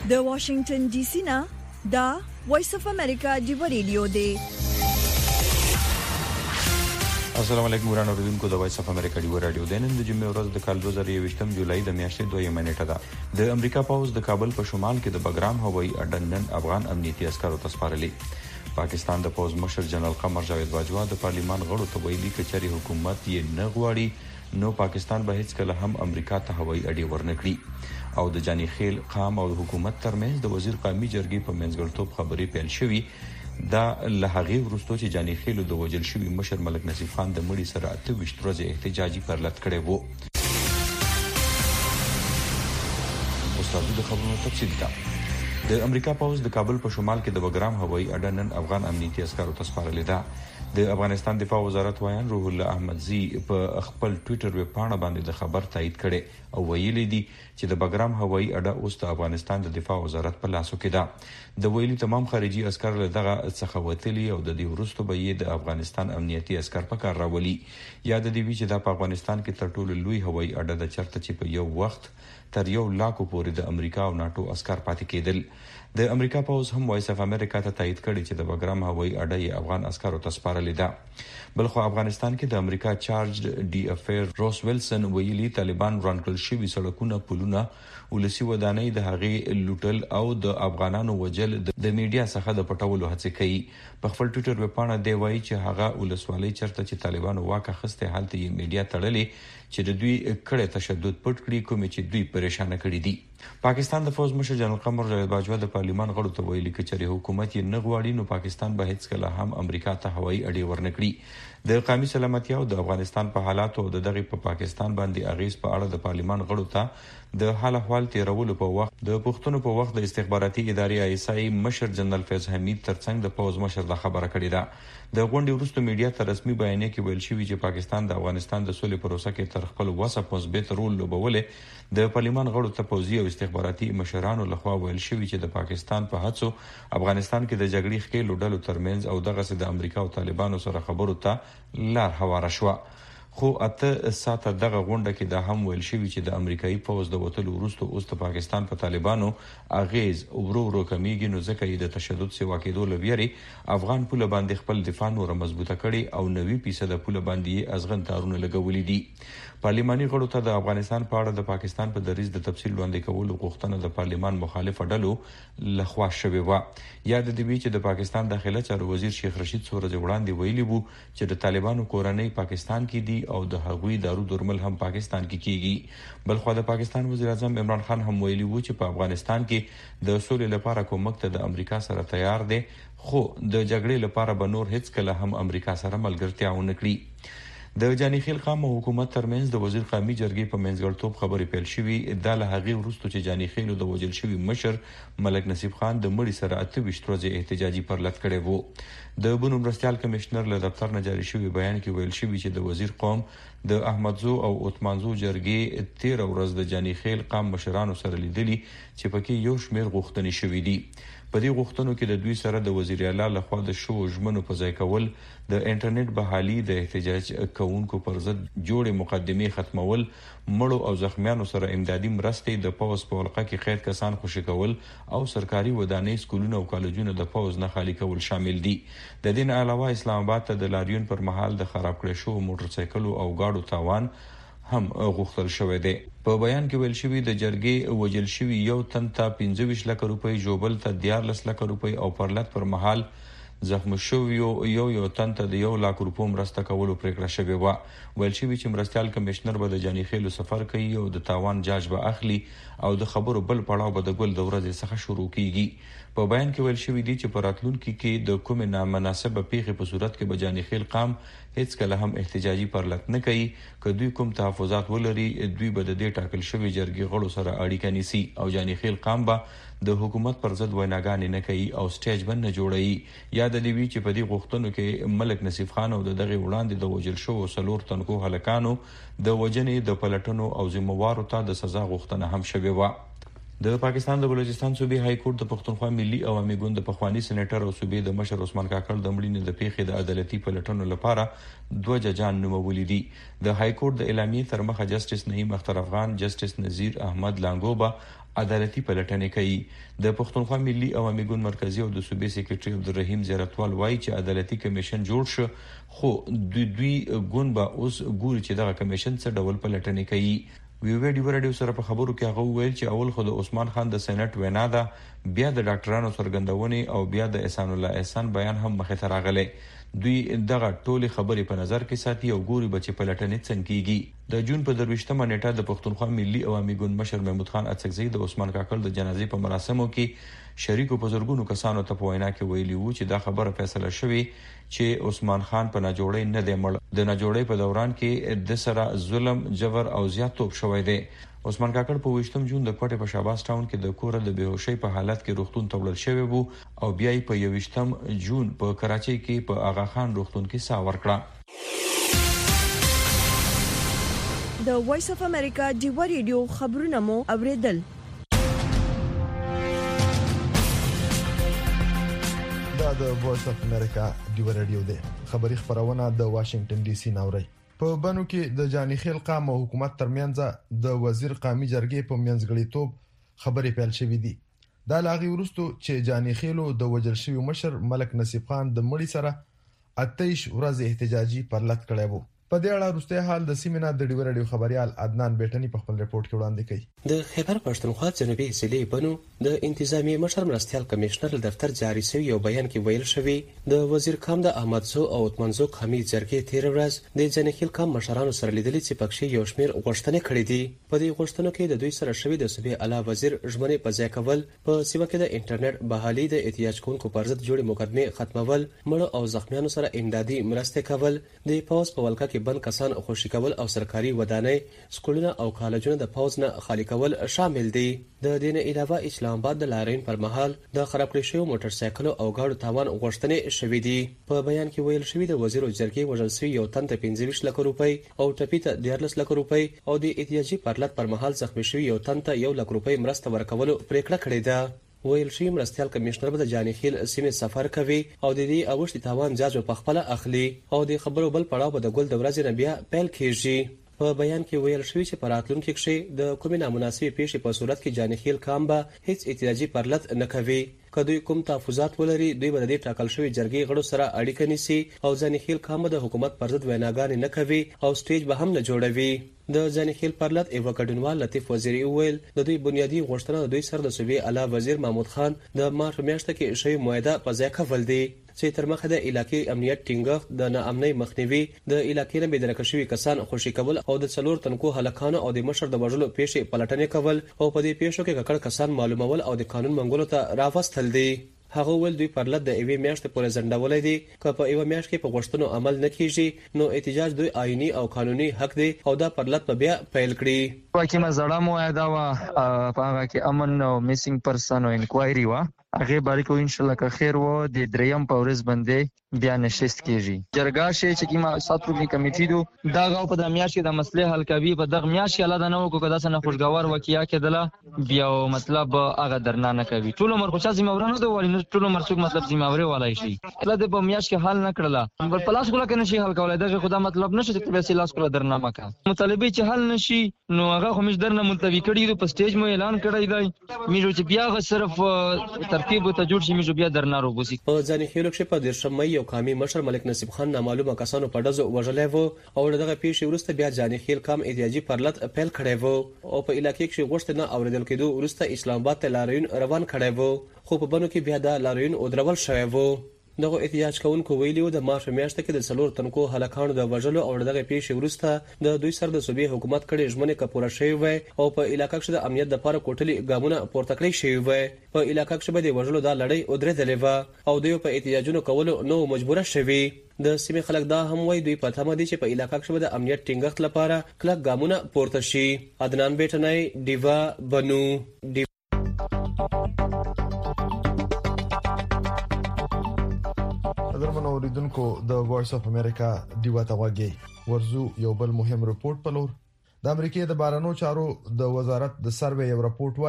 د واشنگټن ډي سي نه دا وایس اف امریکا ډیو ریډیو دی. السلام علیکم ورانو اوریدونکو د وایس اف امریکا ډیو رادیو د نن د جمعې ورځ د کال 2023 جولای د میاشتې 2 نیټه ده. د امریکا پوز د کابل په شمال کې د بګرام هوایي اډه نن افغان امنیتي عسکرو ته سپارلې. پاکستان د پوز مشر جنرال قمر جاوید باجوا د پارلیمان غړو ته ویلي چې چری حکومت یې نه غواړي نو پاکستان به هیڅ کله هم امریکا ته هوایي اډې ورنکړي او د جانی خیل قام او حکومت ترمنځ د وزیر قومي جرګې په منځګړیتوب خبرې پیل شوې. دا لهغه ورستو چې جانی خیل د وجل شوی مشر ملک نصیب خان د مړي سره 28 ورځې احتجاجي پرلط کړي وو. استاد د خبرونو تفصیل دا د امریکا پوز د کابل په شمال کې د بګرام هوایي اډه نن افغان امنیتي عسکرو ته سپارلې ده. د افغانستان دفاع وزارت وایان روح الله احمدزي په خپل ټوئیټر ویب پاڼه باندې د خبر تایید کړي او ویلي دي چې د بګرام هوایي اډه اوس د افغانستان د دفاع وزارت په لاسو کې ده. د ویلي تمام خارجي عسكر له دغه څخه وتلي او د دې ورستو به یې د افغانستان امنیتي عسكر په کار راولي. یاد دی چې د افغانستان کې تر ټولو لوی هوایي اډه د چرته چې په یو وخت تر 1 لاکھ پورې د امریکا او ناتو عسكر پاتې کېدل. د امریکا پوز هم وایس اف امریکا ته تایید کړي چې د بګرام هوایي اډه یې افغان عسکرو ته سپارلې ده. بلخو افغانستان کې د امریکا چارج ډي افیر روس ویلسن ویلي طالبان رانکل شوی سړکونه پلونه ولسی ودانۍ د هغې لوټل او د افغانانو وجل د میډیا څخه د پټولو هڅه کوي. په خپل ټوئیټر ویب پاڼه دی وایي چې هغه ولسوالۍ چرته چې طالبانو واکه خسته حالت یې میډیا تړلې چې د دوی کړه تشدد پټ کړي کوم چې دوی پریشان کړي دي. پاکستان د فوز مشر جنرال قمر جاوید باجوا د پارلیمان غړو ته ویلي چې حکومت یې نه غواړي نو پاکستان به هیڅ کله هم امریکا ته هوایي اډې ورنکړي. د قومي سلامتیا او د افغانستان په حالات او د دغه په پاکستان باندې اغیز په اړه د پارلیمان غړو ته د حال احوال تیرولو په وخت د پښتون په وخت د استخباراتي ادارې ایسای مشر جنرال فیض حمید ترڅنګ د پوز مشر د خبره کړې ده. د غونډې وروسته میډیا ته رسمي بیانیه کې ویل شوی چې پاکستان د افغانستان د سولې پروسه کې تر خپل وسه مثبت رول لوبولې. د پارلیمان غړو ته پوزي او استخباراتي مشرانو لخوا ویل شوی چې د پاکستان په هڅو افغانستان کې د جګړې ښکېلو ډلو ترمنځ او دغه د امریکا او طالبانو سره خبرو ته لار هواره شوه. خو اته ساعته دغه غونډه کې دا هم ویل شوی چې د امریکایي پوز د وټلو وروسته اوس د پاکستان په طالبانو اغیز ورو کمیږي نو ځکه یې د تشدد سیوا کېدو لویري افغان پوله باندې خپل دفاع نور مضبوطه کړي او 90% پوله باندې ازغن تارونه لګولې دي. پارلماني غړو ته د افغانستان په اړه د پاکستان په دریځ د تفصیل وړاندې کولو غوښتنه د پارلمان مخالف ډلو لخوا شوې و. یاد دی چې د پاکستان داخله چارو وزیر شیخ رشید سورج وړاندې ویلي وو چې د طالبانو کورنۍ پاکستان کې دي او د هغوی دارو درمل هم پاکستان کې کیږي. بلخو د پاکستان وزیر اعظم عمران خان هم ویلي وو چې په افغانستان کې د سولې لپاره کومک ته د امریکا سره تیار دی خو د جګړې لپاره به نور هیڅ کله هم امریکا سره ملګرتیا ونه کړي. د جانی خیل قام او حکومت ترمنځ د وزیر قومي جرګې په منځګړیتوب خبرې پیل شوې. د لهغه ورستو چې جانی خیل د وجل شوی مشر ملک نصیب خان د مړي سره 28 ورځې احتجاجي پرلط کړي وو. د بنو مرستيال کمشنر له دفتر نه جاری شوی بیان کې ویل شوی چې د وزیر قوم د احمدزو او عثمانزو جرګې 13 ورځ د جانی خیل قام مشرانو سره لیدلي چې پکې یو شمېر غوښتنې شوې دي. په دې غوښتنو کې د دوی سره د وزیر اعلی لخوا د شو ژمنو په ځای کول، د انټرنیټ بحالي، د احتجاج کوونکو پر ضد جوړې مقدمې ختمول، مړو او زخمیانو سره امدادي مرستې، د پوز په ولقه کې قید کسان خوشي کول او سرکاري ودانۍ، سکولونه او کالجونه د پوز نه خالی کول شامل دي. د دې علاوه اسلام آباد ته د لاریون پر مهال د خراب کړي شو موټر سایکلو او گاډو تاوان هم غوښتل شوی دی. په بیان کې ویل شوی د جرګې وجل شوی یو تن ته 25 لک روپۍ، جوبل ته 14 لک روپۍ او پرلط پر مهال زخم شوی یو تن ته د 1 لک روپۍ مرسته کولو پریکړه شوې و. ویل شوی چې مرستيال کمشنر به د جانی خیلو سفر کوي او د تاوان جاج به اخلي او د خبرو بل پړاو به د ګل د ورځې څخه شروع کیږي. په بیان کې ویل شوی دی چې په راتلونکي کې د کوم نامناسبه پیښې په صورت کې به جانی خیل قام هیڅ کله هم احتجاجي پرلط نه کوي. که دوی کوم تحفظات ولري، دوی به د دې ټاکل شوی جرګې غړو سره اړیکه نیسي او جانی خیل قام به د حکومت پر ضد ویناګانې نه کوي او سټیج بند نه جوړوي. یاد دی وی چې په دې غوښتنو کې ملک نصیب خان او دغه وړاندې د وجل شو 4 تنکو هلکانو د وجنې د پلټنو او ذمہوارو ته د سزا غوښتنه هم شوې و. د پاکستان د بلوچستان صوبې های کورټ د پښتونخوا ملي عوامي ګوند د پخوانی سېنیټر او صوبې د مشر عثمان کاکړ د مړینې د پیښې د عدالتي پلټنو لپاره دوه ججان نومولي دي. د های کورټ د اعلامیې تر مخه جسټس نعیم اختر افغان، جسټس نذیر احمد لانګوبا عدالتي پلټنې کوي. د پښتونخوا ملي عوامي ګوند مرکزی او د صوبې سیکریټري عبدالرحیم زیارتوال وایي چې عدالتي کمیشن جوړ شو، خو دوی ګوند به اوس ګوري چې دغه کمیشن څه ډول پلټنې کوي. ویډیو راډیو سره په خبرو کې هغه وویل چې اول خو د عثمان خان د سېنات وینا ده، بیا د ډاکټرانو څرګندونې او بیا د احسان الله احسان بیان هم مخې ته راغلی. دوی دغه ټولې خبرې په نظر کې ساتي او ګوري به چې پلټنې څنګه کیږي. د جون په 23مه نیټه د پښتونخوا ملي عوامي ګوند مشر محمود خان اڅکزی د عثمان کاکړ د جنازې په مراسمو کې شریکو بزرګونو کسانو ته په وینا کې ویلي وو چې دا خبره فیصله شوې چې عثمان خان په ناجوړۍ نه دی مړ. د ناجوړۍ په دوران کې د سره ظلم، جبر او زیاتوب شوی دی. عثمان کاکړ په 28 جون د کوټې په شاباس ټاون کې د کور د بیهوشۍ په حالت کې روغتون ته وړل شوی وو او بیا یې په 28 جون په کراچۍ کې په آغا خان روغتون کې ساه ورکړه. د وایس اف امریکا ډیو ریډیو خبرونه مو اوریدل. دا د وایس اف امریکا ډیو ریډیو دی. خبری خبرونه د واشنگټن ډي سي نوري. په بنو کې د جاني خیل قام او حکومت ترمنځ د وزیر قومي جرګې په منځګړیتوب خبرې پیل شوې دي. دا لاغي ورستو چې جاني خیلو د وجل شوی مشر ملک نصیب خان د مړي سره 28 ورځې احتجاجي پرلط کړی وو. په دې اړه وروسته حال د سیمینار د ډیو ریډیو خبريال عدنان بیٹنی په خپل ریپورت کې وړاندې کړي. د خیبر پښتونخوا جنوبي ضلع بنو د انتظامی مشر مرستيال کمشنر دفتر جاری شوی یو بیان کې ویل شوی د وزیر کام د احمدزو او عثمانزو قومي جرګې 13 ورځ د جنخیل کام مشرانو سره لیدل چې پکښې یو شمیر غوښتنې کړې دي. په دې غوښتنو کې د دوی سره شوی د صوبې اعلی وزیر ژمنې په ځای کول، په سیمه کې د انټرنیټ بحالي، د احتیاج کوونکو پر ضد جوړې مقدمې ختمول، مړو او زخمیانو سره امدادي مرستې کول، د پاوز په ولکه کې بند کسان خوشي کول او سرکاري ودانۍ، سکولونه او کالجونه د پاوز نه خالی کول شامل دي. د دې نه علاوه اسلام آباد د لارین پر مهال د خراب کړی شوی موټر سایکل او گاډو تاوان غوښتنې شوې دي. په بیان کې ویل شوی د وزیر جرګې وژل شوی یو تن ته 25 لک روپۍ او ټپي ته 14 لک روپۍ او د احتیاجي پرلط پر مهال زخمی شوی یو تن ته 1 لک روپۍ مرسته ورکولو پریکړه کړې ده. ویل شوی مرستيال کمشنر به د جانخیل سیمه سفر کوي او د دې اوښتي تاوان جاج په خپل اخلي او د خبرو بل پړاو به د ګل د ورځې نه بیا پیل کیږي. په بیان کې ویل شوی چې په راتلونکي کې د کومې نامناسبې پیښې په صورت کې جانخیل کام به هیڅ احتیاجي پرلط نه کوي. که دوی کوم تحفظات ولري، دوی به د دې ټاکل شوی جرګې غړو سره اړیکه نیسي او جانخیل کام د حکومت پر ضد ویناګانې نه کوي او سټیج به هم نه جوړوي. د جانخیل پرلط ایو کډنوال لطیف وزیری ویل د دوی بنیادی غوښتنه د دوی سره د صوبې اعلی وزیر محمود خان د مارچ میاشتې کې شوی معاهده په ځای کول دي چې تر مخه د علاقې امنیت ټینګښت، د ناامنۍ مخنیوي، د علاقې نه بېدرکه شوي کسان خوشي کول او د 4 تنکو هلکانو او د مشر د وژلو پیښې پلټنې کول او په دې پیښو کې ککړ کسان معلومول او د قانون منګولو ته راوستل دي. هغه ول دوی پرلط د ایوي میاشتې پورې ځنډولې دي. که په ایوه میاشت کې په غوښتنو عمل نه کیږي نو احتجاج دوی آئینی او قانوني حق دی او دا پرلط په بیا پیل کړي. واکه مزړه معاهده وا په هغه کې امن او میسینګ پرسن او انکوایري وا هغه باندې کو ان شاء الله که خیر وو د دریم پورز باندې بیا نشست کیږي. جرګه شي چې کیما ساترونی کمیټې دو دا غو په د میاشتې د مسلې حل کوي په دغه میاشتې الله نه وکړه کدا څنګه خوشګوار وکیا کېدله بیا مطلب هغه درنه نه کوي. ټول عمر خوشا زمورانه دوه ولینو ټول عمر څوک مطلب زموري ولای شي الله د په میاشت کې حل نه کړله بل پلاس کوله کنه شي حل کولای دغه خدا مطلب نشي چې به سلاس کوله درنه مکه مطالبه چې حل نشي نو هغه خمش درنه ملتوي کړي په سټیج مو اعلان کړی دی میجو چې بیا صرف ترتیب ته جوړ شي میجو بیا درنه روبوسي. په ځاني خیلو کې په 13 مې یو قومي مشر ملک نصیب خان نامعلومه کسانو په ډزو وژلې وو او دغه پیښې وروسته بیا ځاني خیل کام احتیاجي پرلط پیل کړی وو او په علاقې کې غوښتنه اوریدل کېدو وروسته اسلام آباد ته لاریون روان کړی وو خو په بنو کې بیا دا لاریون ودرول شوی وو. دغه احتجاج کوونکو ویلي د مارچ میاشتې کې د 4 تنکو هلکانو د وژلو او دغه پیښې وروسته د دوی سره د صوبې حکومت کړي ژمنې کپوره شوی وي او په علاقې کې د امنیت لپاره کوټلي ګامونه پورته کړی شوی وي. په علاقې کې د وژلو د لړۍ ودرېدلې و او دوی په احتجاجونو کولو نو مجبوره شوی. د سیمې خلک دا هم وایي دوی په تمه دي چې په علاقې کې د امنیت ټینګښت لپاره کلک ګامونه پورته شي. عدنان بیٹنای دیوا بنو درمن اوریدونکو د وایس اف امریکا دیوا تاوګي ورزو یو بل مهم رپورت په لور. د امریکای د بارانو چارو د وزارت د سروې یو رپورت وایي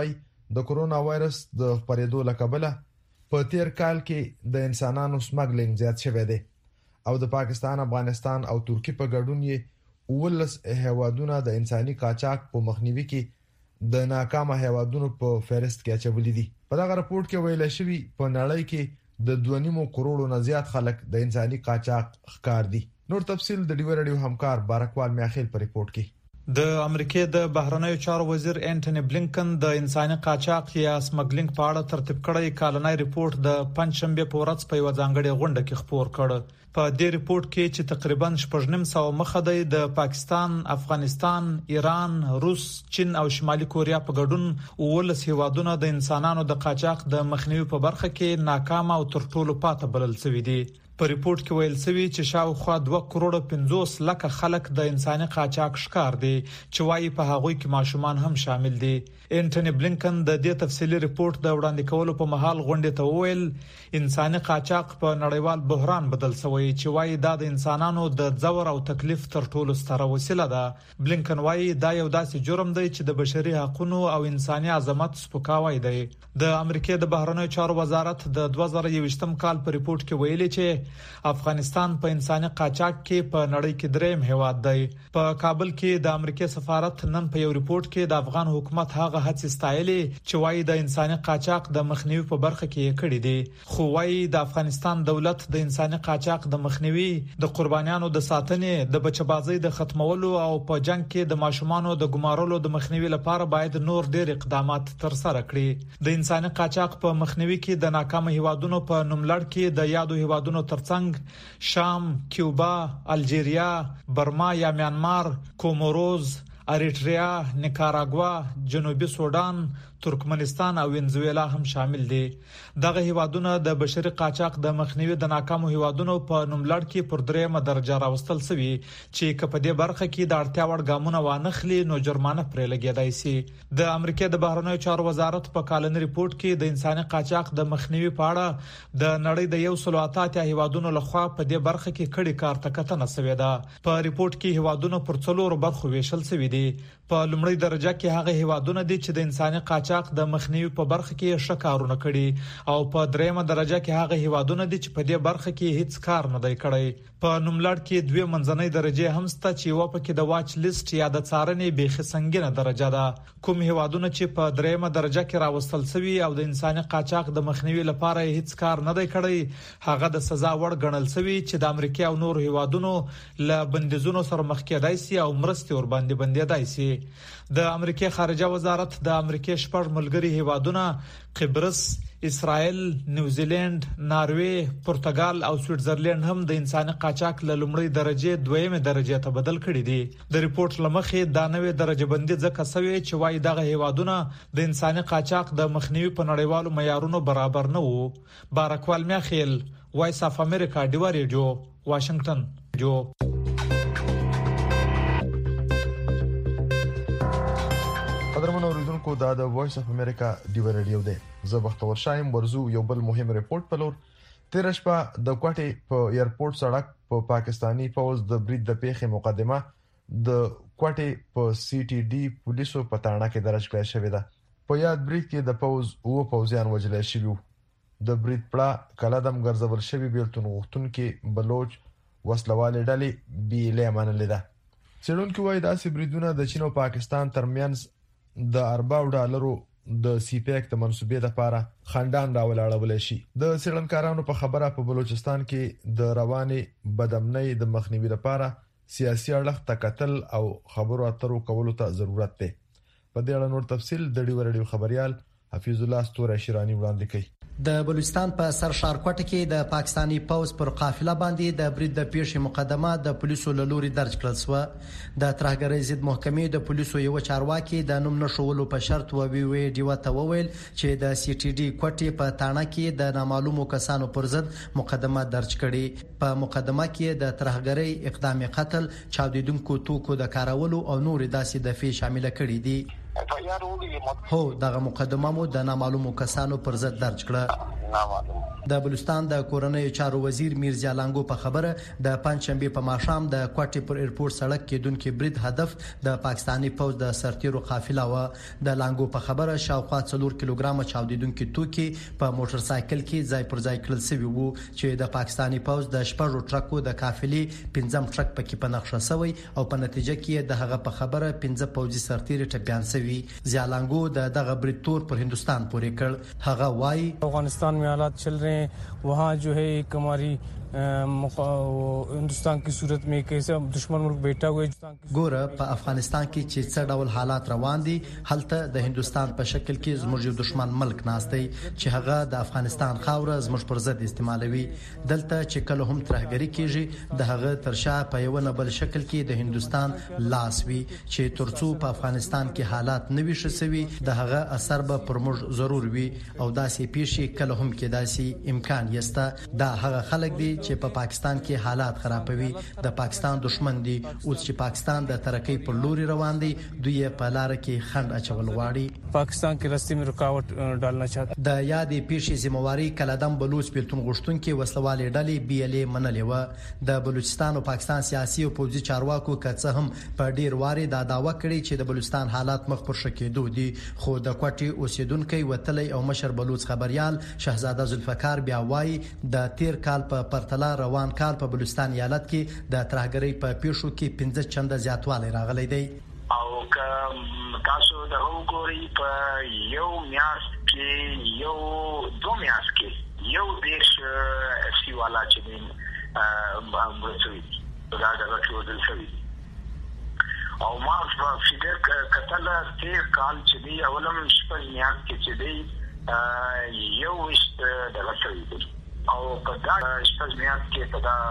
د کرونا وایرس د خپرېدو لکبله په تیر کال کې د انسانانو سمګلینګ زیات شوی دی او د پاکستان، افغانستان او ترکی په ګډون یې 19 هیوادونه د انساني قاچاق په مخنیوي کې د ناکامه هیوادونو په فهرست کې اچولي دي. په دغه راپورټ کې ویل شوی په نړۍ کې د 2.5 کروڑو نه زیات خلک د انساني قاچاق ښکار دي. نور تفصيل د ډیو رادیو همکار بارکوال میاخیل په ریپورت کې. د امریکای د بهرنیو چارو وزیر انټونی بلینکن د انساني قاچاق یا سمګلینګ په اړه ترتیب کړی کالنۍ ریپورت د پنځشنبه په ورځ په یو ځانګړي غونډه کې خبر کړ. په دې ریپورت کې چې تقریبا 9.5 مخه د پاکستان، افغانستان، ایران، روس، چین او شمالي کوریا په ګډون 19 هیوادونه د انسانانو د قاچاق د مخنیوي په برخه کې ناکام او تر ټولو پاتې بلل شوی دي. په ریپورت کې ویل شوی چې شاوخوا 2 کروڑ 50 لک خلک د انساني قاچاق ښکار دي چې وايي په هغه کې ماشومان هم شامل دي. انټونی بلینکن د دې تفصیلی ریپورت د وړاندې کولو په مهال غونډه ته وویل انساني قاچاق په نړیوال بحران بدل شوی چې وايي دا د انسانانو د ځور او تکلیف تر ټولو ستره وسیله ده. بلینکن وايي دا یو داسې جرم دی چې د بشري حقوقو او انساني عظمت سپکاوی دی. د امریکای د بهرنیو چارو وزارت د 2021م کال په ریپورت کې ویلي چې افغانستان په انساني قاچاق کې په نړۍ کې دریم هیواد دی. په کابل کې د امریکای سفارت نن په یو ریپورت کې د افغان حکومت هغه هڅې ستایلې چې وايي د انساني قاچاق د مخنیوي په برخه کې کړي دي، خو وايي د افغانستان دولت د انساني قاچاق د مخنیوي، د قربانیانو د ساتنې، د بچبازۍ د ختمولو او په جنگ کې د ماشومانو د ګمارلو د مخنیوي لپاره باید نور ډېر اقدامات ترسره کړي. د انساني قاچاق په مخنیوي کې د ناکام هیوادونو په نوملړ کې د یادو هیوادونو ترڅنګ شام، کیوبا، الجیریا، برما یا میانمار، کوموروز، اریټریا، نیکاراګوا، جنوبي سودان، ترکمنستان او وینزویلا هم شامل دي. دغه هیوادونه د بشري قاچاق د مخنیوي د ناکامو هیوادونو په نوملړ کې پر 3مه درجه راوستل شوی چې په دې برخه کې د اړتیا وړ ګامونه وانخلي نو جرمانه پرې لګیدای شي. د امریکای د بهرنیو چارو وزارت په کالنۍ ریپورت کې د انساني قاچاق د مخنیوي په اړه د نړۍ د 188 هیوادونو لخوا په دې برخه کې کړي کار تکتنه شوې ده. په ریپورت کې هیوادونه پر 4 برخو ویشل شوي دي. په لومړی درجه کې هغه هیوادونه دي چې د انساني قاچاق د مخنیوي په برخه کې ښه کارونه کړي او په 3مه درجه کې هغه هیوادونه دي چې په دې برخه کې هیڅ کار نه دی کړی. په نوملړ کې 2 منځنۍ درجه هم شته چې یو پکې د واچ لیست یا د څارنې بیخي سنگینه درجه ده. کوم هیوادونه چې په 3مه درجه کې راوستل شوی او د انساني قاچاق د مخنیوي لپاره هیڅ کار نه دی کړی هغه د سزا وړ ګڼل شوی چې د امریکا او نور هیوادونو له بندیزونو سره مخ کېدای شي او مرستې ور باندې بندیدای شي. د امریکای خارجه وزارت د امریکای شپږ ملګري هیوادونه قبرس، اسرائیل، نیوزیلند، ناروی، پرتګال او سویټزرلند هم د انساني قاچاق له لومړی درجه 2مه درجه ته بدل کړي دي. د ریپورت لمخې د 90 درجه بندي ځکه شوی چې وايي دغه هیوادونه د انساني قاچاق د مخنیوي په نړیوالو معیارونو برابر نه وو. بارکوال میاخیل، وایس اف امریکا، ډیو رادیو، واشنگټن. قدرمن اوریدونکو دا د وایس اف امریکا ډیو رادیو دی. زه بختور شایم ورزو یو بل مهم ریپورت په لور. تیر شپه د کوټې په ایرپورټ سړک په پاکستانی پوز د برید د پیښې مقدمه د کوټې په سی ټي ډي پولیسو په تاړه کې درج کړای شوې ده. په یاد برید کې د پوز او پوزیان وژل شوي. د برید پړه کلادم ګرځول شوی بیلتون غوښتونکو بلوچ وسلواله ډلې بیلې منلې ده. څېړونکو وايي داسې بریدونه د چین او پاکستان ترمنځ د $4 د سی پیک د منسوبې لپاره خندان راولاړول شي. د څېړنکارانو په خبره په بلوچستان کې د روانې بدامنۍ د مخنیوي لپاره سیاسي اړخ تکتل او خبرو اترو کولو ته ضرورت دی. په دې اړه نور تفصيل د ډیو رادیو خبريال حفیظ الله ستوره شیرانی وړاندې کوي. د بلوچستان په سر ښارکوټه کې د پاکستانی پوز پر قافله باندې د برید د پیښې مقدمه د پولیسو له لوري درج کړل شو. د ترهګرۍ ضد محکمې د پولیسو یو چارواکي د نوم نشولو په شرط ویډیو ته وویل چې د سی ټي ډي کوټې په تاڼه کې د نامعلومو کسانو پر ضد مقدمه درج کړي. په مقدمه کې د ترهګرۍ اقدام قتل، چاودیدونکو توکو د کارولو او نور داسې دفعې شامل کړي دي. هو دغه مقدمه مو د نامعلومو کسانو پر ضد درج کړه. نه معلوم. د بلوچستان د کورنۍ چارو وزیر میرزا لانګو په خبره د پنځشنبه په ماښام د کوټې پر ایرپورټ سړک کې دونکو برید هدف د پاکستانی پوځ د سرتیرو قافله و. د لانګو په خبره شاوخوا 4 کیلوګرام چاودیدونکو توکي په موټر سایکل کې ځای پر ځای کړل شوی وو چې د پاکستانی پوځ د شپږو ټرکو د قافلې 15 ټرک پکې په نقشه شوی او په نتیجه کې د هغه په خبره 15 پوځي سرتیري ټپيان شوی. زیالانګو دغه برید تور پر هندستان پورې کړ. هغه وايي افغانستان में हालात चल रहे हैं, वहाँ जो है एक हमारी हिंदुस्तान की सूरत में कैसे दुश्मन मुल्क बैठा हुआ है. ګوره په افغانستان کې چې څه ډول حالات روان دي هلته د هندستان په شکل کې زموږ یو دشمن ملک ناست دی چې هغه د افغانستان خاوره زموږ پر ضد استعمالوي. دلته چې کله هم ترهګری کیږي د هغه ترشا په یو نه بل شکل کې د هندستان لاس وي چې ترڅو په افغانستان کې حالات نوي شسوي د هغه اثر به پر موږ ضرور وي او داسې پیښې کله هم کې داسې امکان یسته. دا هغه خلک دي چې په پاکستان کې حالات خرابوي. د پاکستان دشمن دي اوس چې پاکستان د ترقۍ پر لوري روان دي دوی په لار کې خنډ اچول غواړي. پاکستان کې راسته میں رکاوټ ډالنا چاهته. د یادې پیښې ذمہواری کلادم بلوچ پیلتون غشتونکو وسلوالې ډلې BLA منلې و. د بلوچستان او پاکستان سیاسي او پوځي چارواکو کڅه هم په ډیر واري دا داوا کړې چې د بلوچستان حالات مخ پر شکېدو دي خو د کوټې اوسیدونکو وتلې او مشر بلوچ خبريال شهزاده ذوالفقار بیا وایي د تیر کال په پرتله روان کال په بلوچستان ایالت کې د ترهګری په پیښو کې 15 چنده زیاتوالی راغلی دی. او که تاسو د وګورئ په یو میاشت کې یو 2 میاشت کې یو دیش سیوالا چې امرسوي دا د ټول شوی او ما فکر کتل تیر کال چې دی اولم شپږ میاشت کې چې دی یو وشت د لسوي دی او په دا شپږ میاشت کې په دا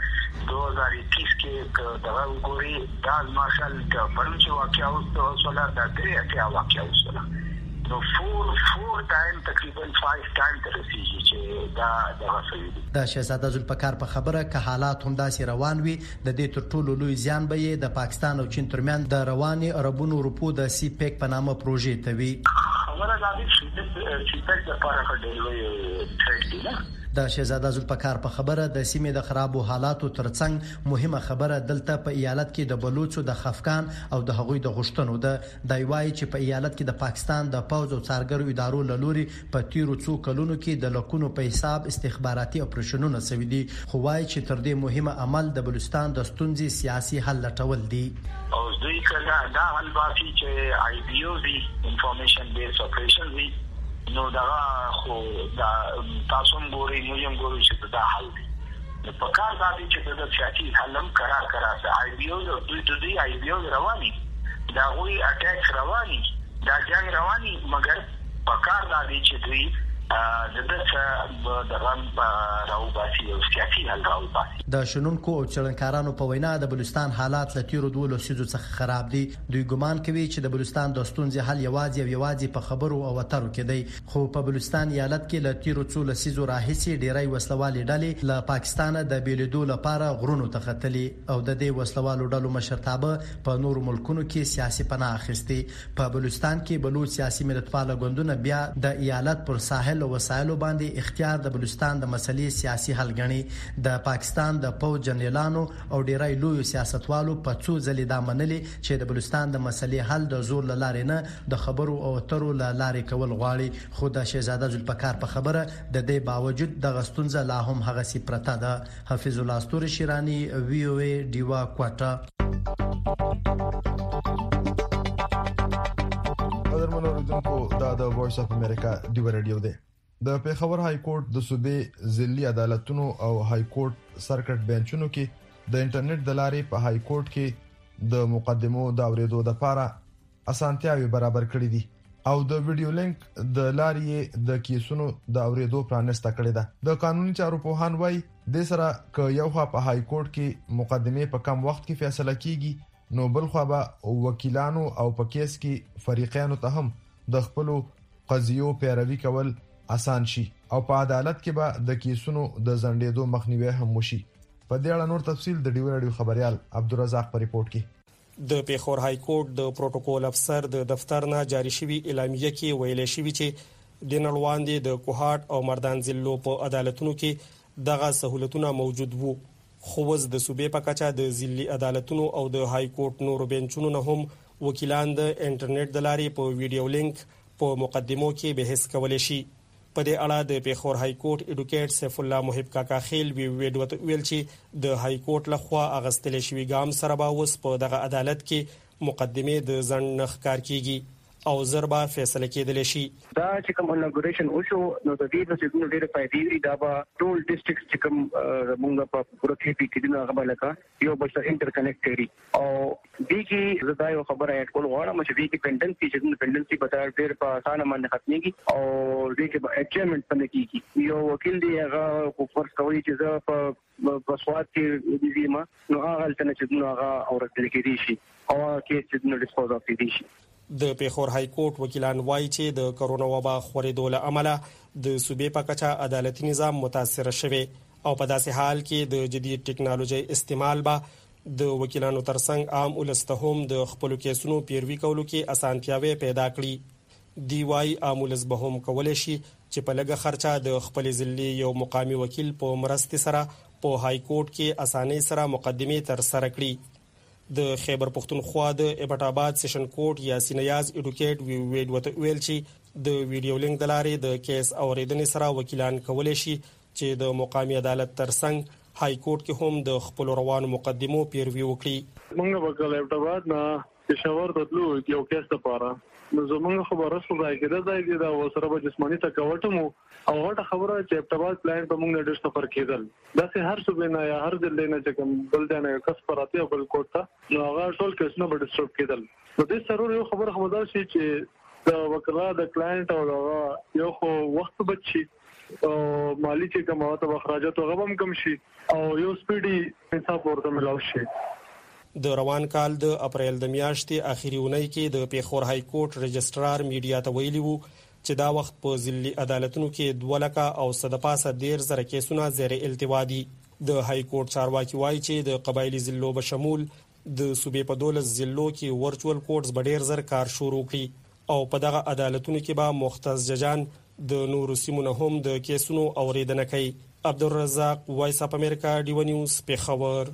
2021 کې دا وګوري دا ماشال د پرونچ واقعیا اوسولا د درې کې واقعیا اوسولا نو 4 ټایم تقریبا 5 ټایم ترسيږي چې دا غوښوي. د شهزاده ذوالفقار په خبره که حالات هم داسې روان وي د دې تر ټولو لوی زیان به د پاکستان او چین ترمن د رواني عربونو روپو د سی پیک په نامه پروژې ته وي. خبره دا دي چې سی پیک د لپاره ډېر ټریډ دی نه. د شهزاده ذوالفقار په خبره د سیمې د خرابو حالاتو ترڅنګ مهمه خبره دلته په ایالت کې د بلوچو د خفقان او د هغوی د غشتنو ده. د وایي چې په ایالت کې د پاکستان د پوز او څارګرو ادارو لوري په تیرو څو کلونو کې د لکونو په حساب استخباراتي اپریشنونه شوي دي خو وایي چې تر دې مهمه عمل د بلوچستان د ستونزې سیاسي حل لټول دي. او دوی کله دا حل باسي چې IBO دي انفارمیشن بیس اپریشن دي نو دا خو دا تاسو مګوري نو یم ګوري چې دا حل دی. په کار دا دي چې د سیاسي حلم قرار سره IBO دوی IBO رواني دا غوي اٹیک رواني دا جنگ رواني مګر په کار دا دي چې دوی د غم راوباسي او سیاسي حل راوباسي. د شنونکو او چلنکارانو په وینا د بلوچستان حالات له تیرو 2 لسیزو څخه خراب دي. دوی ګمان کوي چې د بلوچستان د ستونزې حل یوازې په خبرو او اترو کې دی خو په بلوچستان ایالت کې له تیرو 2 لسیزو راهیسي ډیری وسلوالي ډلې له پاکستان د بیلیدو لپاره غرونو ته ختلي او د دې وسلوالو ډلو مشرتابه په نورو ملکونو کې سیاسي پناه اخیستي. په بلوچستان کې بلوچ سیاسي ملتپاله ګوندونه بیا د ایالت پر ساحل او وسایلو باندې اختیار د بلوچستان د مسلې سیاسي حل غني. د پاکستان د پوځ جنرالانو او ډیری لوی سیاستوالو په څو ځلې دا منلي چې د بلوچستان د مسلې حل د زور لارې نه د خبرو او اترو لارې کول غواړي خو د شهزاده ذوالفقار په خبره د دې باوجود د غستونزه لا هم هغه سي پرته ده. حفیظ الله استوري شیرانی VOA دیوا کوټا. قدرمنو اوریدونکو دا د وایس اف امریکا دیوا رادیو دی. د پیښور های کورټ د صوبې ضلعي عدالتونو او های کورټ سرکټ بنچونو کې د انټرنیټ د لارې په های کورټ کې د مقدمو د اوریدو لپاره اسانتیاوي برابر کړې دي او د ویډیو لینک د لارې د کیسونو د اوریدو پرانسته کړې ده. د قانوني چارو پوهان وایي د سره ک یو خوا په های کورټ کې مقدمه په کم وخت کې فیصله کیږي نو بل خوا به وکیلانو او په کیس کې فریقانو ته هم د خپل قضیو پیروي کول آسان شي او په عدالت کې به د کیسونو د زندېدو مخنیوي هم وشي. په دې اړه نور تفصیل د ډیو رادیو خبريال عبدالرزاق په ریپورت کې. د پیښور های کورټ د پروتوکول افسر د دفتر نه جاری شوی اعلامیه کې ویل شوی چې د نړواندې د کوهاټ او مردان ضلعو په عدالتونو کې دغه سہولتونه موجود وو، خو اوس د صوبې په کچه د ضلعي عدالتونو او د های کورټ نورو بینچونو نه هم وکیلان د انټرنیټ د لارې په ویډیو لینک په مقدمو کې بحث کولی شي. په دې اړه د پیښور های کورټ اډوکیټ سیف الله محب کاکا خیل ویل چې د های کورټ لخوا اغستل شوی ګام سره به اوس په دغه عدالت کې مقدمه د ځنډ نه ښکار کیږي او زربا فیصله کېدل شي. دا چې کوم اناګوریشن وشو نو د دې د څه ډېر فائدې لري. دا به ټول ډیسټریکټ چې کوم موږ په پوره کې کې دغه غبلکا یو بل سره انټر کنیکټ دي او دې کې زدا یو خبره اټ کول غواړم چې دې کې پینډنسي چې پینډنسي به تر ډېر په اسانه باندې ختميږي او دې کې به اچیومنت پنه کیږي. یو وکیل دی هغه کو فرض کوي چې زه په سواد کې دې زما نو هغه تل چې هغه اورل کېږي شي او کې چې ډیسپوز اف دي شي. د پیښور های کورټ وکیلان وایي چې د کرونا وبا خورېدو له امله د صوبې په کچه عدالتي نظام متاثر شوی او په داسې حال کې د جدید ټکنالوژي استعمال به د وکیلانو ترڅنګ عام ولس ته هم د خپل کیسونو پیروي کولو کې اسانتیاوي پیدا کړي. دی وايي عام ولس به هم کولای شي چې په لږه خرچه د خپل ضلع یو مقامي وکیل په مرستې سره په های کورټ کې اسانۍ سره مقدمه تر سره کړي. د خیبر پختونخوا د ابټ آباد سیشن کورټ یاسین نیاز اډوکیټ ویل چې د ویډیو لینک د لارې د کیس اوریدنې سره وکیلان کولای شي چې د مقامی عدالت ترڅنګ های کورټ کې هم د خپل روانو مقدمو پیروي وکړي. موږ په ابټ آباد نه پېښور ته تلو یو کیس لپاره نو زموږ خبره شو راځي دا ځای دی دا وسره به جسمانی تکاوټمو او غټه خبره چې ابټباد پلان په موږ ډېر سفر کېدل دا سه هر څه نه یا هر ځل نه چې کوم بل ځای کس پراته او بل کوټه نو هغه ټول کیسونه به ډسټرب کېدل. نو د سرور یو خبره خبردار شي چې د وکلا د کلاینټ او یو خو وخت بچي او مالی چې کوم او اخراجات هغه هم کم شي او یو سپیډي انصاف ورته ملاو شي. د روان کال د اپریل د میاشتې اخیری اونۍ کې د پیښور های کورټ رجسترار میډیا ته ویلي وو چې دا وخت په ضلعي عدالتونو کې 2 او صدپاسه 10,000 کیسونه زیر التوا دي. د های کورټ چارواکي وایي چې د قبایلی ضلعو به شمول د صوبې په 12 ضلعو کې ورچوال کورټس به ډېر زر کار شروع کړي او په دغه عدالتونو کې به مختص ججان د نورو سیمونو هم د کیسونو اوریدنه کوي. عبدالرزاق وایس اپ امریکا ډیو نیوز پیښور.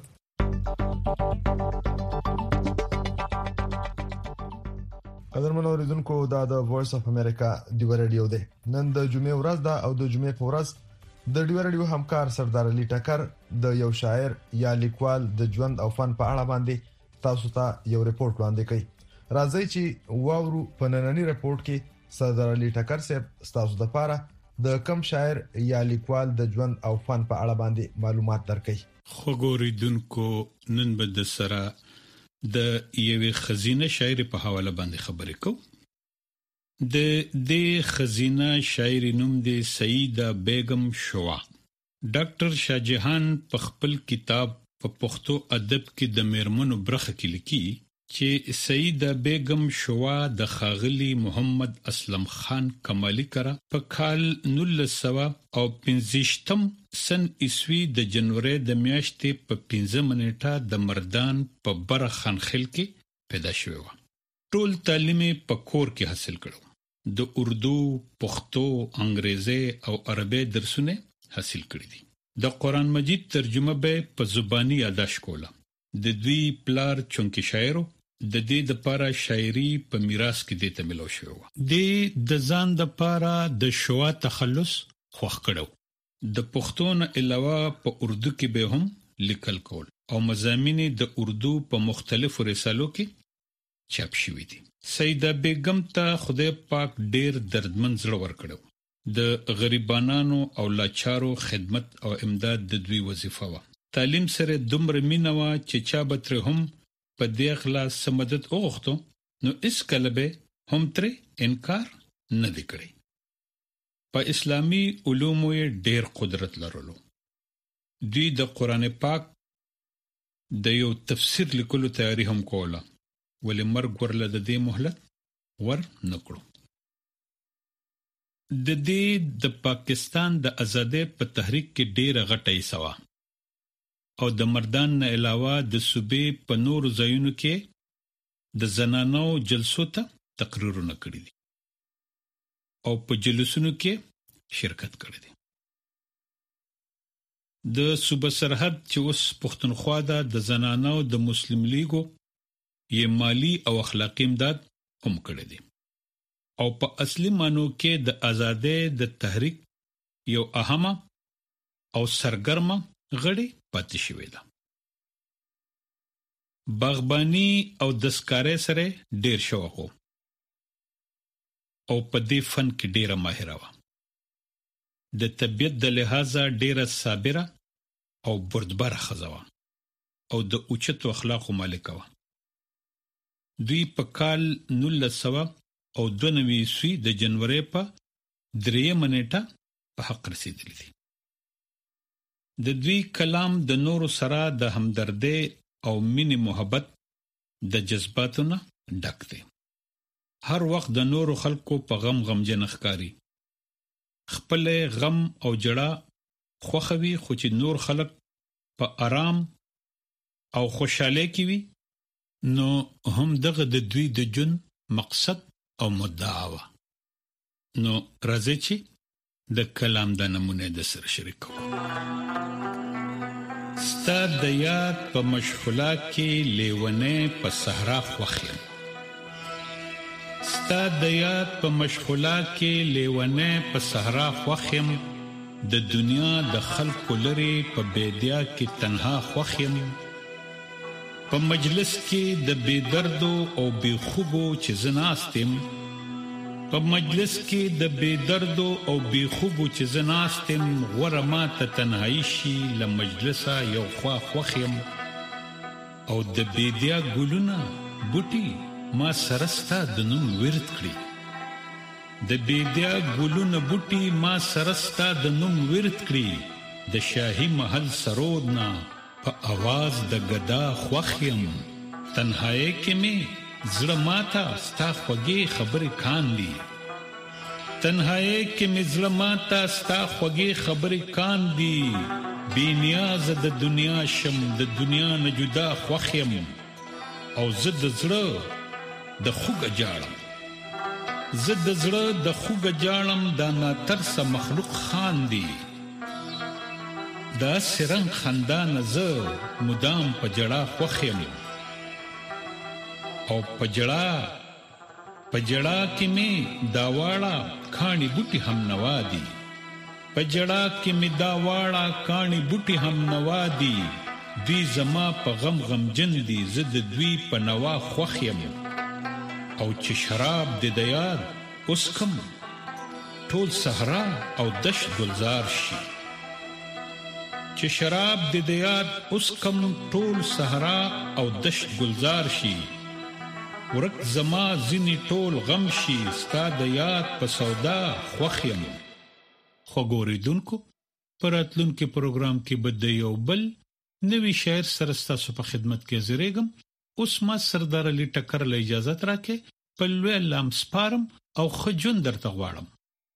قدرمن اوریدونکو دا د وایس اف امریکا ډیو رادیو دی. نن د جمعې ورځ ده او د جمعې په ورځ د ډیو رادیو همکار سردار علي ټکر د یو شاعر یا لیکوال د ژوند او فن په اړه باندې تاسو ته یو ریپورت وړاندې کړي. راځي چې واورو په نننی ریپورت کې سردار علي ټکر صاحب تاسو د پاره د کم شاعر یا لیکوال د ژوند او فن په اړه باندې معلومات درکړي. خو ګوریدونکو نن به د سره د یوې خزینه شاعر په حواله باندې خبرې کوو. د خزینه شاعر نوم دی سیده بیگم شوا. ډاکټر شاهجهان په خپل کتاب په پښتو ادب کې د میرمنو برخه کې لیکي چې سیده بیگم شوا د خاغلی محمد اسلم خان کمالی کرا په کال 1915 سن عیسوی د جنوري د میاشتې په 15 منېټه د مردان په بر خانخیل کې پیدا شوی و. ټول تعلیم په کور کې حاصل کړو. د اردو، پښتو، انګریزي او عربي درسونه حاصل کړی دي. د قران مجید ترجمه به په زبانی یاداښت کوله. د دوی پلار چونکی شاعرو د دې د پاره شاعري په میراث کې د تملو شو. د ځان د پاره د شوا تخلص خوښ کړو. د پښتون علاوه په اردو کې به هم لیکل کول او مضامین د اردو په مختلفو رسالو کې چاپ شوي دي. سیده بیگم ته خدای پاک ډیر دردمن زړه ورکړو. د غریبانو او لاچارو خدمت او امداد د دوی وظیفه و. تعلیم سره دومره مینه و چې چا به تر هم په دې خلاص سمدد اوغختو نو اس کلبه هم تر انکار نه وکړي. په اسلامی علومو ډیر قدرت لرلو. دوی د قران پاک د یو تفسیر لیکلو تیاری هم کوله ولې مرګ ورله د دې مهلت ور نکړو. د دې د پاکستان د ازادۍ په تحریک کې ډیره غټه حصہ او د مردان نه علاوه د صوبې په نورو ځایونو کې د زنانو جلسو ته تقریرونه کړي دي. او په جلوسونو کې شرکت کړی دی. د صوبه سرحد چې اوس پښتونخوا د زنانو د مسلم لیګو یې مالی او اخلاقی امداد هم کړی دی او په اصلي مانو کې د آزادۍ د تحریک یو اهمه او سرګرمه غړي پاتې شوې ده. باغبانی او دستکارۍ سره ډیر شوق او په دې فن کې ډیره ماهره وه. د طبیعت د لحاظه ډیره صابره او بردبره ښځه وه او د اوچتو اخلاقو مالکه وه. دوی په کال 1992 عیسوي د جنوري په 3 نیټه په حق رسیدلی دي. د دوی کلام د نورو سره د همدردۍ او مینې محبت د جذباتو نه ډک دی. هر وخت د نورو خلکو په غمجن ښکاري. خپل غم او جړه خوښوي، خو چې نور خلک په آرام او خوشاله کې وي نو هم دغه د دوی د جون مقصد او مدعا وه. نو راځي چې د کلام د نمونه د سره شریکو. ستا د یاد په مشغولا کې لیونه په صحرا خوخیم. ستا د یاد په مشغولا کې لیونه په صحرا خوخیم. د دنیا د خلکو لري په بیدیا کې تنها خوخیم. په مجلس کې د بے دردو او بے خوبو چې زناستم. په مجلس کې د بے دردو او بے خوبو چې زناستم. غوره ما ته تنهایی شي له مجلسه یو خوا خوخیم. او د بیدیا ګلونه بوټي ما سره ستا د نوم ورد کړي. د بیدیا ګلونه بوټي ما سره ستا د نوم ورد کړي. د شاهي محل سرود نه په आवाज د غدا خوخیم. تنهایی کې می زړه ماته ستا خوږې خبرې کاندي. تنهایی کې می زړه ماته ستا خوږې خبرې کاندي. بې نیاز د دنیا شم د دنیا نه جدا خوخیم. او زه د زړه د خوږه جاړم. زه د زړه د خوږه جاړم دا ناترسه مخلوق خاندي. دا سرنګ خندان زه مدام په جړه خوخیم. او په جړه کې می دا واړه کاڼي بوټي هم نوادي. په جړه کې می دا واړه کاڼي بوټي هم نوادي. دوی زما په غم جن دي زه د دوی په نوا خوخیم. او چې شراب د یاد اوس کم ټول صحرا او دشت گلزار شي. چې شراب د یاد اوس کم ټول صحرا او دشت گلزار شي. ورک زما ځینې ټول غم شي ستا د یاد په سودا خوخیم. خو ګوریدونکو پر راتلونکي پروګرام کې به د یو بل نوي شاعر سره ستاسو په خدمت کې زیریږم. اوس ما سردار علي ټکر له اجازه راکې په لوی لام سپارم او خجون درته غواړم.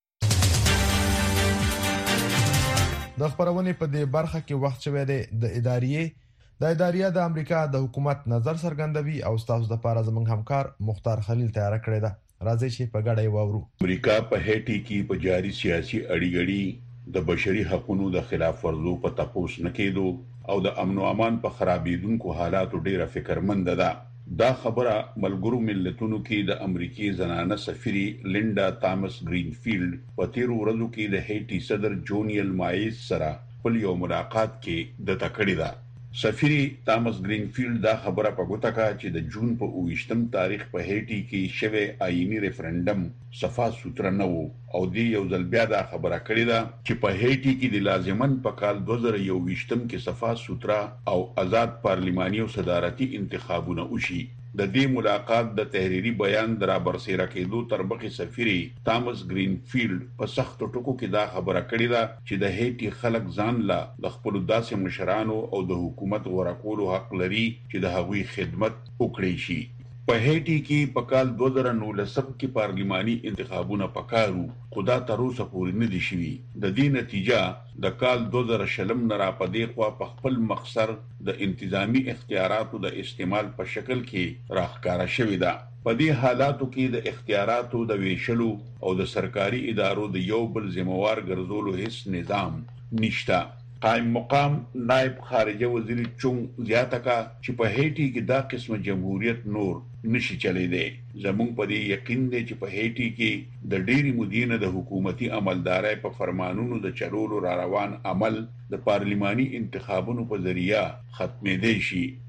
د خبرونه په دې برخه کې وخت شوه د اداریه د امریکا د حکومت نظر څرګندوي او تاسو د لپاره زموږ همکار مختار خلیل تیار کړی دی. راځي چې په ګډه وورو. امریکا په هټي کې په جاري سیاسي اړیګړي د بشري حقوقو د خلاف ورزو په تپوس نکېدو او د امن او امان په خرابېدونکو حالاتو ډیره فکرمند ده. دا خبره ملګرو ملتونو کې د امریکای زنانه سفیري لینډا تامس گرینفیلد په 13 ورځو کې د هټي صدر جونیل مایز سره په یو ملاقات کې د تکړه ده. سفیري تامس گرینفیلد دا خبره په ګوته کا چې د جون په 28م تاریخ په هټي کې شوه آئینی ریفرندم صفا سوتره نه وو او دی یو ځل بیا دا خبره کړې ده چې په هټي کې د لازمن په کال 2021م کې صفا سوتره او آزاد پارلماني او صدارتي انتخابونه وشي. د دې ملاقات د تحریری بیان درا برسېره کېدو تر مخې سفیري تامس گرینفیلد په سخت ټکو کې دا خبره کړې ده چې د هټي خلک ځان لا د خپل داسې مشرانو او د حکومت ورکولو حق لري چې د هغوی خدمت وکړي شي. په هټي کې په کال 2019 کې پارلماني انتخابونه پکارو خدا تر اوسه پورې نه دي شوي. د دې نتیجه د کال 2020 نه را پدې خوا په خپل مخسر د انتظامی اختیاراتو د استعمال په شکل کې راخکاره شوې ده. په دې حالاتو کې د اختیاراتو د ویشلو او د سرکاري ادارو د یو بل ذمہوار ګرځولو هیڅ نظام نشته. قائم مقام نائب خارجه وزیر چون زیاته کا چې په هیټي کې دا قسمه جمهوریت نور نشي چلی دی. زمونږ په دې یقین دی چې په هیټي کې د ډېری مدینه د حکومتي عملدارۍ په فرمانونو د چلولو را روان عمل د پارلماني انتخابونو په ذریعہ ختمېدی شي.